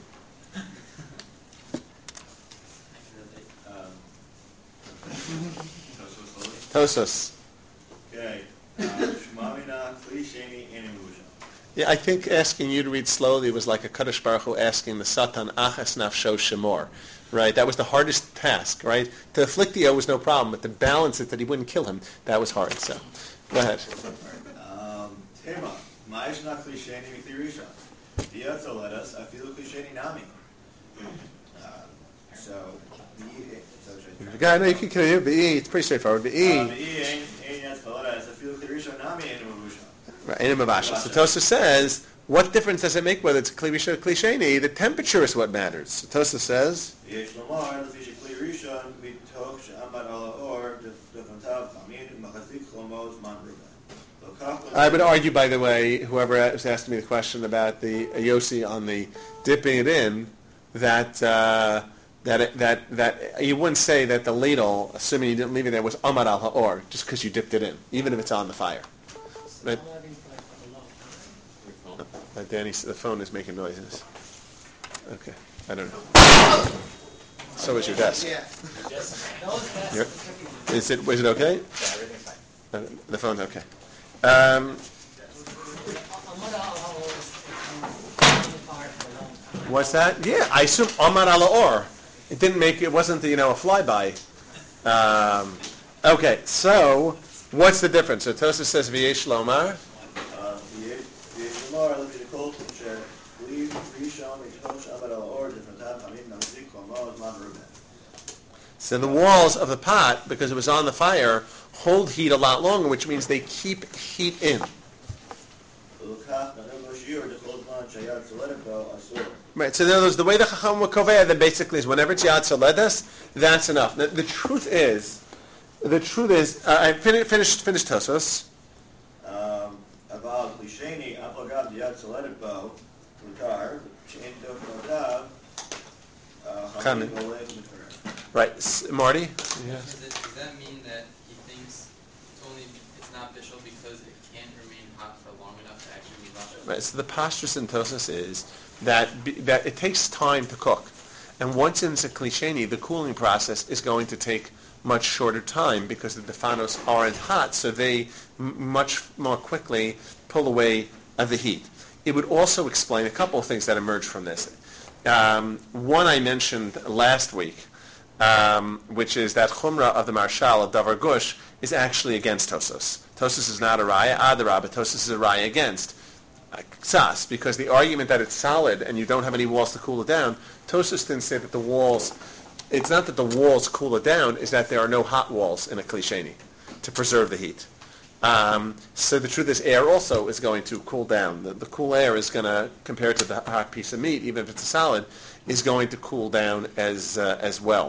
Tosos. Okay. Shemamina kli sheni inimusha. Yeah, I think asking you to read slowly was like a Kadosh Baruch Hu asking the Satan, Achas nafsho shemor. Right? That was the hardest task, right? To afflict the O was no problem, but to balance it that he wouldn't kill him, that was hard. So, go ahead. Um, Tema. Ma'ishna kli sheni mikli rishon. Diatza let us. Afilu kli sheni nami. Uh, So, the so should I- Guy, no, you can kill you. Be'i, it's pretty straightforward. Uh, Be'i. the E ain't ain't yet let us. Afilu kli rishon nami inimusha. Right, Ein Mavasha. So Tosa says, what difference does it make whether it's a Kli Rishon or Kli Sheni? The temperature is what matters. So Tosa says, Yesh lomar lefi shekli rishon mitoch she'amad ala or defantav tamid u'machazik chlomot man ruben. I would argue, by the way, whoever was asking me the question about the Yossi on the dipping it in, that uh, that it, that that you wouldn't say that the ladle, assuming you didn't leave it there, was amad al ha'or just because you dipped it in, even if it's on the fire. Right? Uh, Danny, the phone is making noises. Okay, I don't know. So is your desk. Yeah. Your- Is it? Was it okay? Yeah, everything's fine. Uh, the phone's okay. Um, what's that? Yeah, I assume Amar ala or. It didn't make. It wasn't you know a flyby. Um, okay, so what's the difference? So Tosa says v'yesh lomar. Uh, yesh lomar lefi shekol she'kli rishon mitoch she'amad ala or defantav tamid u'machazik chlomot man ruben. So the walls of the pot, because it was on the fire, hold heat a lot longer, which means they keep heat in. Right. So in other words, the way the Chacham would kovea then basically is whenever it's yad soledas, that's enough. The, the truth is, the truth is, uh, I fin- finished finished Tosos. Um, Yatzoledet Bo, Mutar, She'en Dof Nodav, Chamin. Chamin Oleh Mutar. Right, S- Marty? Yeah. Does, it, does that mean that he thinks it's only it's not bishul because it can't remain hot for long enough to actually be bashal? Right, so the pashtus in Tosfos is that be, that it takes time to cook, and once it's a klisheni, the cooling process is going to take much shorter time because the defanos aren't hot, so they m- much more quickly pull away of the heat. It would also explain a couple of things that emerge from this. Um, one I mentioned last week, um, which is that chumrah of the Marshal of Davar Gush is actually against Tosfos. Tosfos is not a raya, Adarah, but Tosfos is a raya against uh, Ksas, because the argument that it's solid and you don't have any walls to cool it down, Tosfos didn't say that the walls, it's not that the walls cool it down, is that there are no hot walls in a klisheni to preserve the heat. Um, so the truth is, air also is going to cool down. The, the cool air is going to, compared to the hot piece of meat, even if it's a solid, is going to cool down as uh, as well.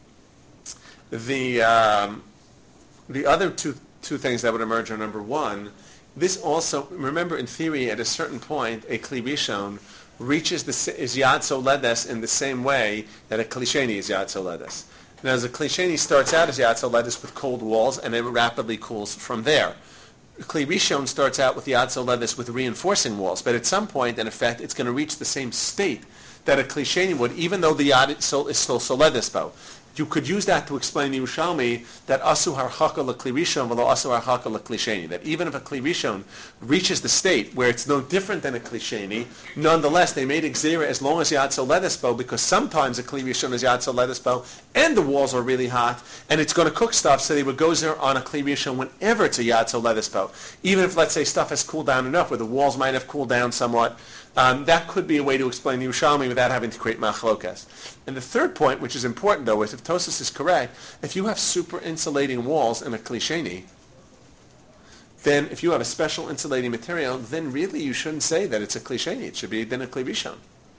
The um, the other two two things that would emerge are, number one, this also, remember, in theory, at a certain point, a kli rishon reaches the is yad soledes in the same way that a klisheni is yad soledes. Now, as a klisheni starts out as yad soledes with cold walls, and it rapidly cools from there. Kli rishon starts out with yad soledes with reinforcing walls, but at some point, in effect, it's going to reach the same state that a klisheni would, even though the yad is still soledes bo. You could use that to explain Yerushalmi that asu harchaka lekli rishon v'lo asu harchaka leklisheni. That even if a kli rishon reaches the state where it's no different than a klisheni, nonetheless they made exera as long as yad soledes bo, because sometimes a kli rishon is yad soledes bo and the walls are really hot and it's going to cook stuff, so they would go there on a kli rishon whenever it's a yad soledes bo. Even if, let's say, stuff has cooled down enough where the walls might have cooled down somewhat. Um, that could be a way to explain Yerushalmi without having to create machlokas. And the third point, which is important though, is if Tosfos is correct, if you have super insulating walls in a klisheni, then if you have a special insulating material, then really you shouldn't say that it's a klisheni. It should be then a kli rishon.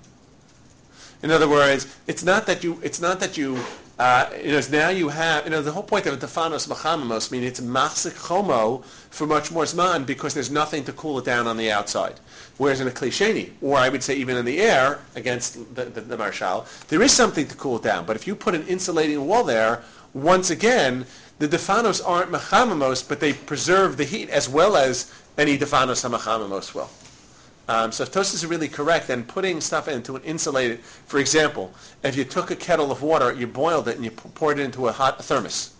In other words, it's not that you, it's not that you, uh, you know, now you have, you know, the whole point of a tefanos machamamos, meaning it's machzik chomo for much more zman because there's nothing to cool it down on the outside. Whereas in a klisheni, or I would say even in the air against the, the, the marshal, there is something to cool it down. But if you put an insulating wall there, once again, the defanos aren't machamamos, but they preserve the heat as well as any defanos hamachamamos will. Um, so if Tosfos is really correct, then putting stuff into an insulated, for example, if you took a kettle of water, you boiled it, and you poured it into a hot thermos.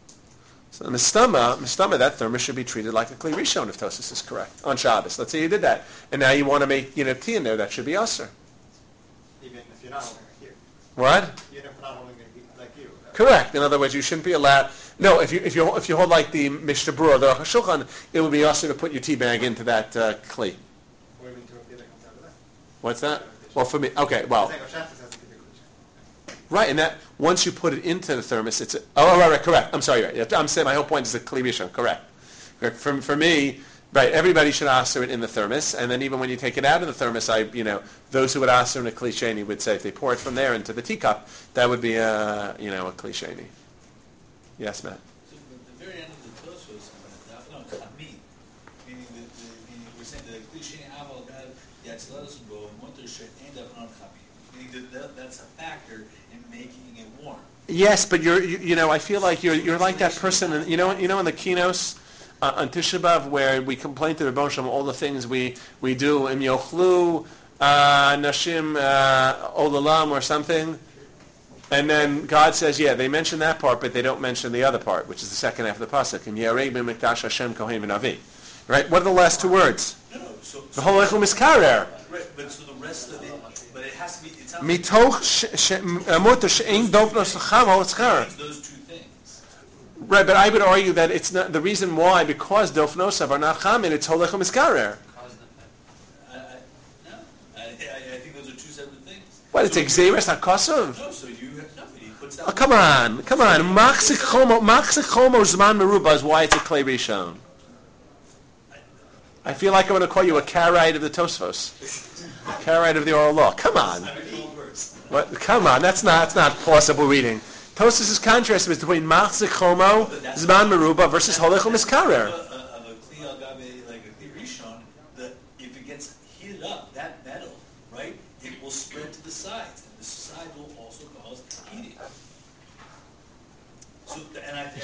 So in the stomach, the stomach, that thermos should be treated like a kli rishon if Tosfos is correct on Shabbos. Let's say you did that, and now you want to make, you know, tea in there, that should be usher. Even if you're not holding it here. What? Even if you're not holding it like you. Correct. In other words, you shouldn't be allowed. No, if you if you if you hold like the Mishnah Berurah, the Shulchan, it would be usher to put your tea bag into that uh, kli. Or even to a tea that comes out of that. What's that? Well, for me, okay, well. Right, and that once you put it into the thermos, it's a, oh right, right, correct. I'm sorry, right. I'm saying my whole point is a kli rishon, correct. For for me, right, everybody should answer it in the thermos, and then even when you take it out of the thermos, I you know those who would answer in a kli sheni would say if they pour it from there into the teacup, that would be a you know a kli sheni. Yes, Matt. So at the very end of the Tosfos, dafno chamid, meaning that the, meaning we're saying that kli sheni aval gad yatzlados bo muter she'en dafno chamid, meaning that, that that's a factor in making it warm. Yes, but you're you, you know I feel like you're you're like that person, in, you know you know in the Kinos uh, on Tisha B'Av where we complain to the Rebbeinu Shalom all the things we we do im yochlu uh, nashim uh, olalam or something. And then God says, yeah, they mention that part, but they don't mention the other part, which is the second half of the pasuk. Im yarei b'mikdash Hashem kohen v'navi. Right? What are the last two words? No, no. So, the whole echum is karer. Right, but so the rest of it, but it has to be. It's not Mitoch muter she'ein dofnos l'chamo it's karer. Those two things. Right, but I would argue that it's not the reason why, because dofnosav are not chamin, it's whole echum is karer. I, I, no, I, I, I think those are two separate things. What? It's exeris hakosov. No, so you. Oh, come on, come on. Machzik chomo, machzik chomo zman meruba is why it's a kli rishon. I feel like I'm going to call you a Karaite of the Tosfos, a Karaite of the oral law. Come on. What? Come on, that's not that's not possible reading. Tosfos' contrast is between machzik chomo zman meruba versus holechum miskarer. Of a kli al gabe, like a kli rishon, that if it gets heated up.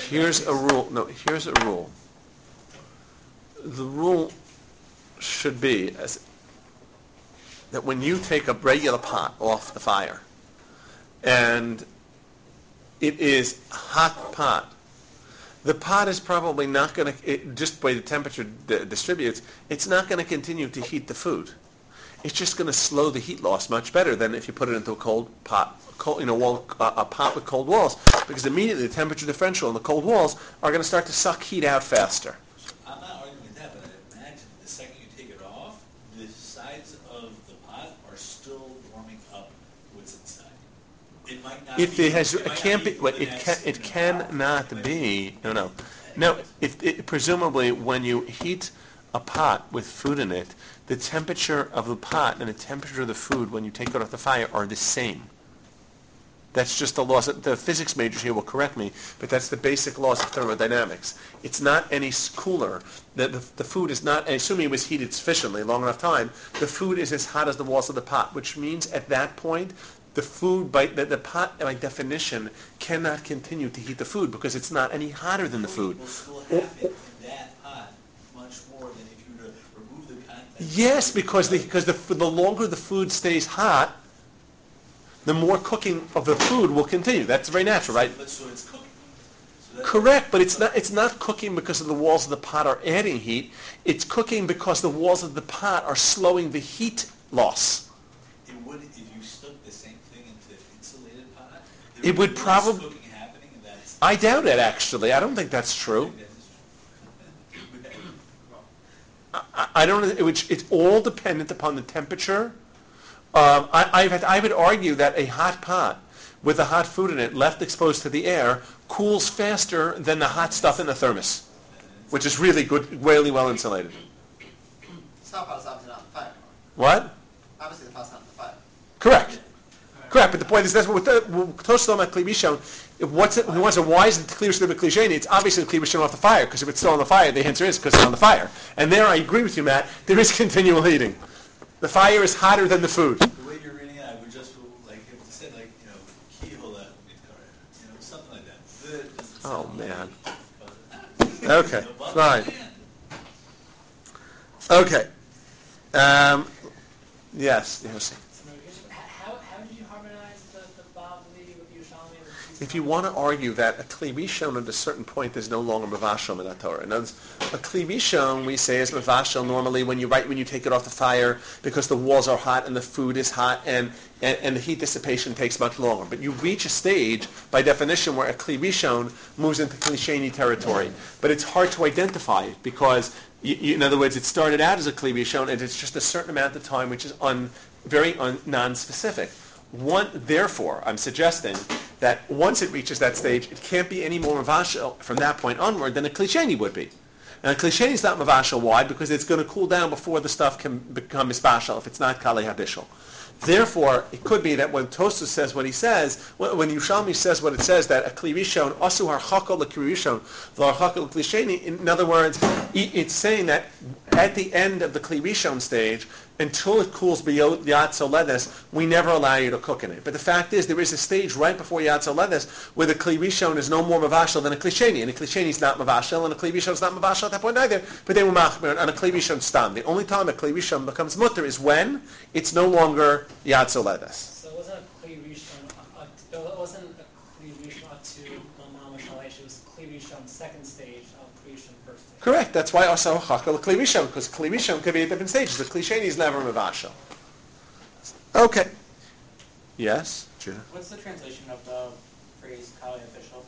Here's a rule. No, here's a rule. The rule should be as that when you take a regular pot off the fire, and it is a hot pot, the pot is probably not going to, just the way the temperature d- distributes, it's not going to continue to heat the food. It's just going to slow the heat loss much better than if you put it into a cold pot, cold, you know, wall, uh, a pot with cold walls, because immediately the temperature differential in the cold walls are going to start to suck heat out faster. I'm not arguing with that, but I imagine the second you take it off, the sides of the pot are still warming up what's inside. It might not If be, it has, it, it might can't not be. be Well, for the it next, can. It you know, cannot be. No, no, no. If it, presumably when you heat a pot with food in it, the temperature of the pot and the temperature of the food when you take it off the fire are the same. That's just the laws. The physics majors here will correct me, but that's the basic laws of thermodynamics. It's not any cooler. The, the, the food is not, assuming it was heated sufficiently, long enough time, the food is as hot as the walls of the pot, which means at that point, the food, by the, the pot, by definition, cannot continue to heat the food because it's not any hotter than the food. Will still happen in that pot much more than if you were to remove the content. Yes, because the, because the, the longer the food stays hot, the more cooking of the food will continue. That's very natural, right? But so it's cooking. So that- Correct, but it's not it's not cooking because of the walls of the pot are adding heat. It's cooking because the walls of the pot are slowing the heat loss. It would, if you stuck the same thing into an insulated pot, there It would be less probably- cooking happening in that. I doubt it, actually. I don't think that's true. I, I don't. It would, it's all dependent upon the temperature. Um, I, I, would, I would argue that a hot pot with the hot food in it left exposed to the air cools faster than the hot stuff in the thermos, which is really good, really well insulated. Stop pot is obviously not on the fire. What? Obviously the pot's not on the fire. Correct. Correct, but the point is that's what Tosfos at Klibishon. What's it? Who wants to? Why is it Klibishon of Klisheni? It's obviously the Klibishon off the fire because if it's still on the fire, the answer is because it's on the fire. And there, I agree with you, Matt. There is continual heating. The fire is hotter than the food. The way you're reading it, I would just like if it said like you know kihola, you know something like that. The- does it Oh sound man. like- Okay, fine. Okay. Um, yes, Yossi. How, how did you harmonize the, the Bavli with Yerushalmi? and the If you want to argue that a Kli Rishon at a certain point is no longer Mavashel in that Torah. In other words, a Kli Rishon we say is Mavashel normally when you right when you take it off the fire because the walls are hot and the food is hot and, and, and the heat dissipation takes much longer. But you reach a stage, by definition, where a Kli Rishon moves into Kli Sheni territory. But it's hard to identify it because, you, you, in other words, it started out as a Kli Rishon and it's just a certain amount of time which is un, very un, non-specific. One, therefore, I'm suggesting that once it reaches that stage, it can't be any more mavashel from that point onward than a klisheni would be. And a klisheni is not mavashel. Why? Because it's going to cool down before the stuff can become mispashel if it's not kalei habishel. Therefore, it could be that when Tosfos says what he says, when Yerushalmi says what it says, that a kli rishon asu harchakol lekli rishon v'harchakol klisheni. In other words, it's saying that at the end of the kli rishon stage, until it cools beyond Yatzo Ledes, we never allow you to cook in it. But the fact is, there is a stage right before Yatzo Ledes where the Kli Rishon is no more Mavashel than a Klisheni, and a Klisheni is not Mavashel, and a Kli Rishon is not Mavashel at that point either, but they were Machmer, and a Kli Rishon Stam. The only time a Kli Rishon becomes Mutter is when it's no longer Yatzo Ledes. So it wasn't a Kli Rishon, uh, uh, it wasn't a Kli Rishon to Mama Shalesh, it was Kli Rishon second stage of Kli Rishon first stage. Correct. That's why also Chakal Kli Rishon, because Kli Rishon could be at different stages. The Klisheni is never Mavashel. Okay. Yes, Judah. What's the translation of the phrase Kali official?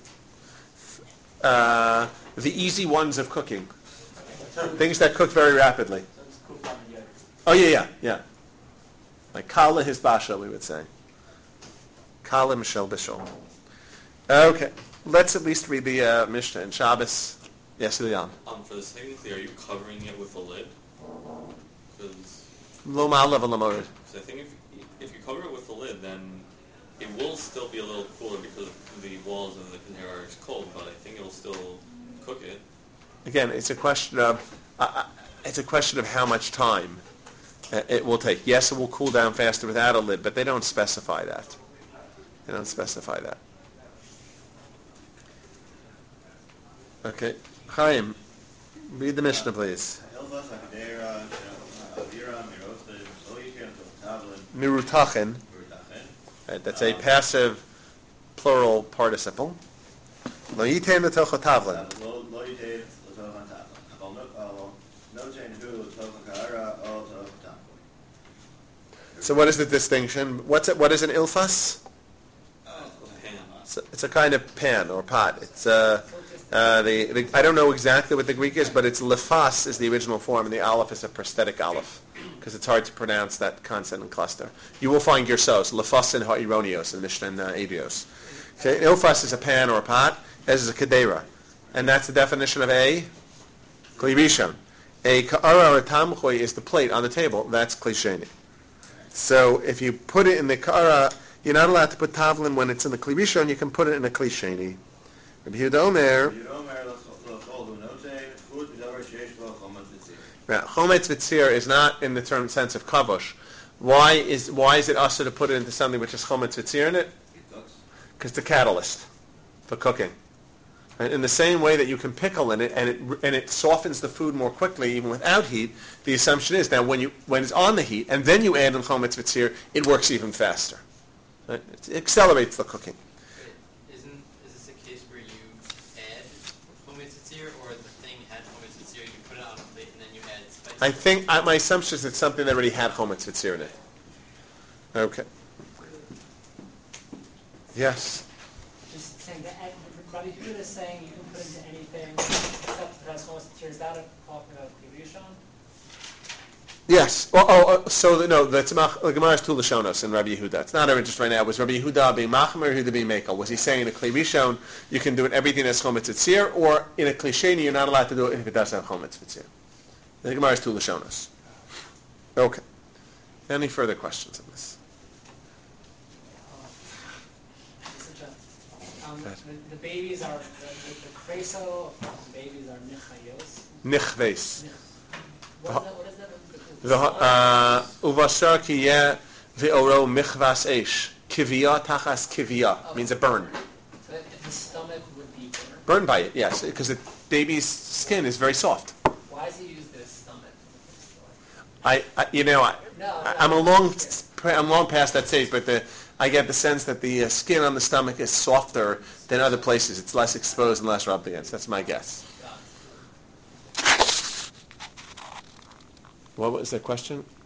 Uh, the easy ones of cooking. Things that cook very rapidly. So it's Kufam and Yod. Oh, yeah, yeah, yeah. Like Kala his basha, we would say. Kala mishel bishel. Okay. Let's at least read the uh, Mishnah in Shabbos. Yes, Ilyan. Um, for the second thing, are you covering it with a lid? Because Lo ma'alav alamorid. I think if if you cover it with a lid, then it will still be a little cooler because the walls of the container are cold. But I think it'll still cook it. Again, it's a question of uh, it's a question of how much time uh, it will take. Yes, it will cool down faster without a lid, but they don't specify that. They don't specify that. Okay. Chaim, read the Mishnah, please. Mirutachen. Right, that's a passive plural participle. Lo yitain l'toch tavlin. So what is the distinction? What's it? What is an ilfas? It's a, it's a kind of pan or pot. It's uh, uh, the, the I don't know exactly what the Greek is, but it's lefas is the original form, and the aleph is a prosthetic aleph because it's hard to pronounce that consonant cluster. You will find gersos lefas and ha'ironios in Mishnah and uh, Abios. Okay, ilfas is a pan or a pot. As is a kedera, and that's the definition of a kli rishon. A ka'ara or a tamchoy is the plate on the table. That's kli sheni. So if you put it in the ka'ara, you're not allowed to put tavlin when it's in the kli rishon. You can put it in a kli sheni. Rabbi Yehuda Omer. Now, chometz v'tzir is not in the term sense of kavosh. Why is why is it also to put it into something which is chometz v'tzir in it? Because it's a catalyst for cooking. And in the same way that you can pickle in it and it and it softens the food more quickly even without heat, the assumption is that when you when it's on the heat and then you add in chometz v'tzir, it works even faster. Right? It accelerates the cooking. Wait, isn't is this a case where you add chometz v'tzir, or the thing had chometz v'tzir, you put it on a plate and then you add spices? I think uh, my assumption is it's something that already had chometz v'tzir in it. Okay. Yes. Just saying that Rabbi Yehuda is saying you can put into anything except if it has chometz v'tzir. Is that a talking about kli rishon? Yes. Oh, oh, oh so the, no, the Tzemach, the Gemara is two Lashonos in Rabbi Yehuda. It's not our interest right now. Was Rabbi Yehuda being Machmer or Yehuda being Mekel? Was he saying in a Kli Rishon you can do it everything that's chometz v'tzir, or in a Kli Sheni you're not allowed to do it if it does have chometz v'tzir? The Gemara is two Lashonos. Okay. Any further questions on this? Um, the, the babies are, the, the, the kreso of the babies are nichayos. Nichves. What is that? What is that? Uvashar ki yeh ve'oro michvas eish. Kiviyah tachas kiviyah. Means a burn. So if the stomach would be burned? Burned by it, yes. Because the baby's skin is very soft. Why does he use the stomach? I, I you know, I, No, no, I, I'm a long, I'm long past that stage, but the, I get the sense that the uh, skin on the stomach is softer than other places. It's less exposed and less rubbed against. That's my guess. What was the question?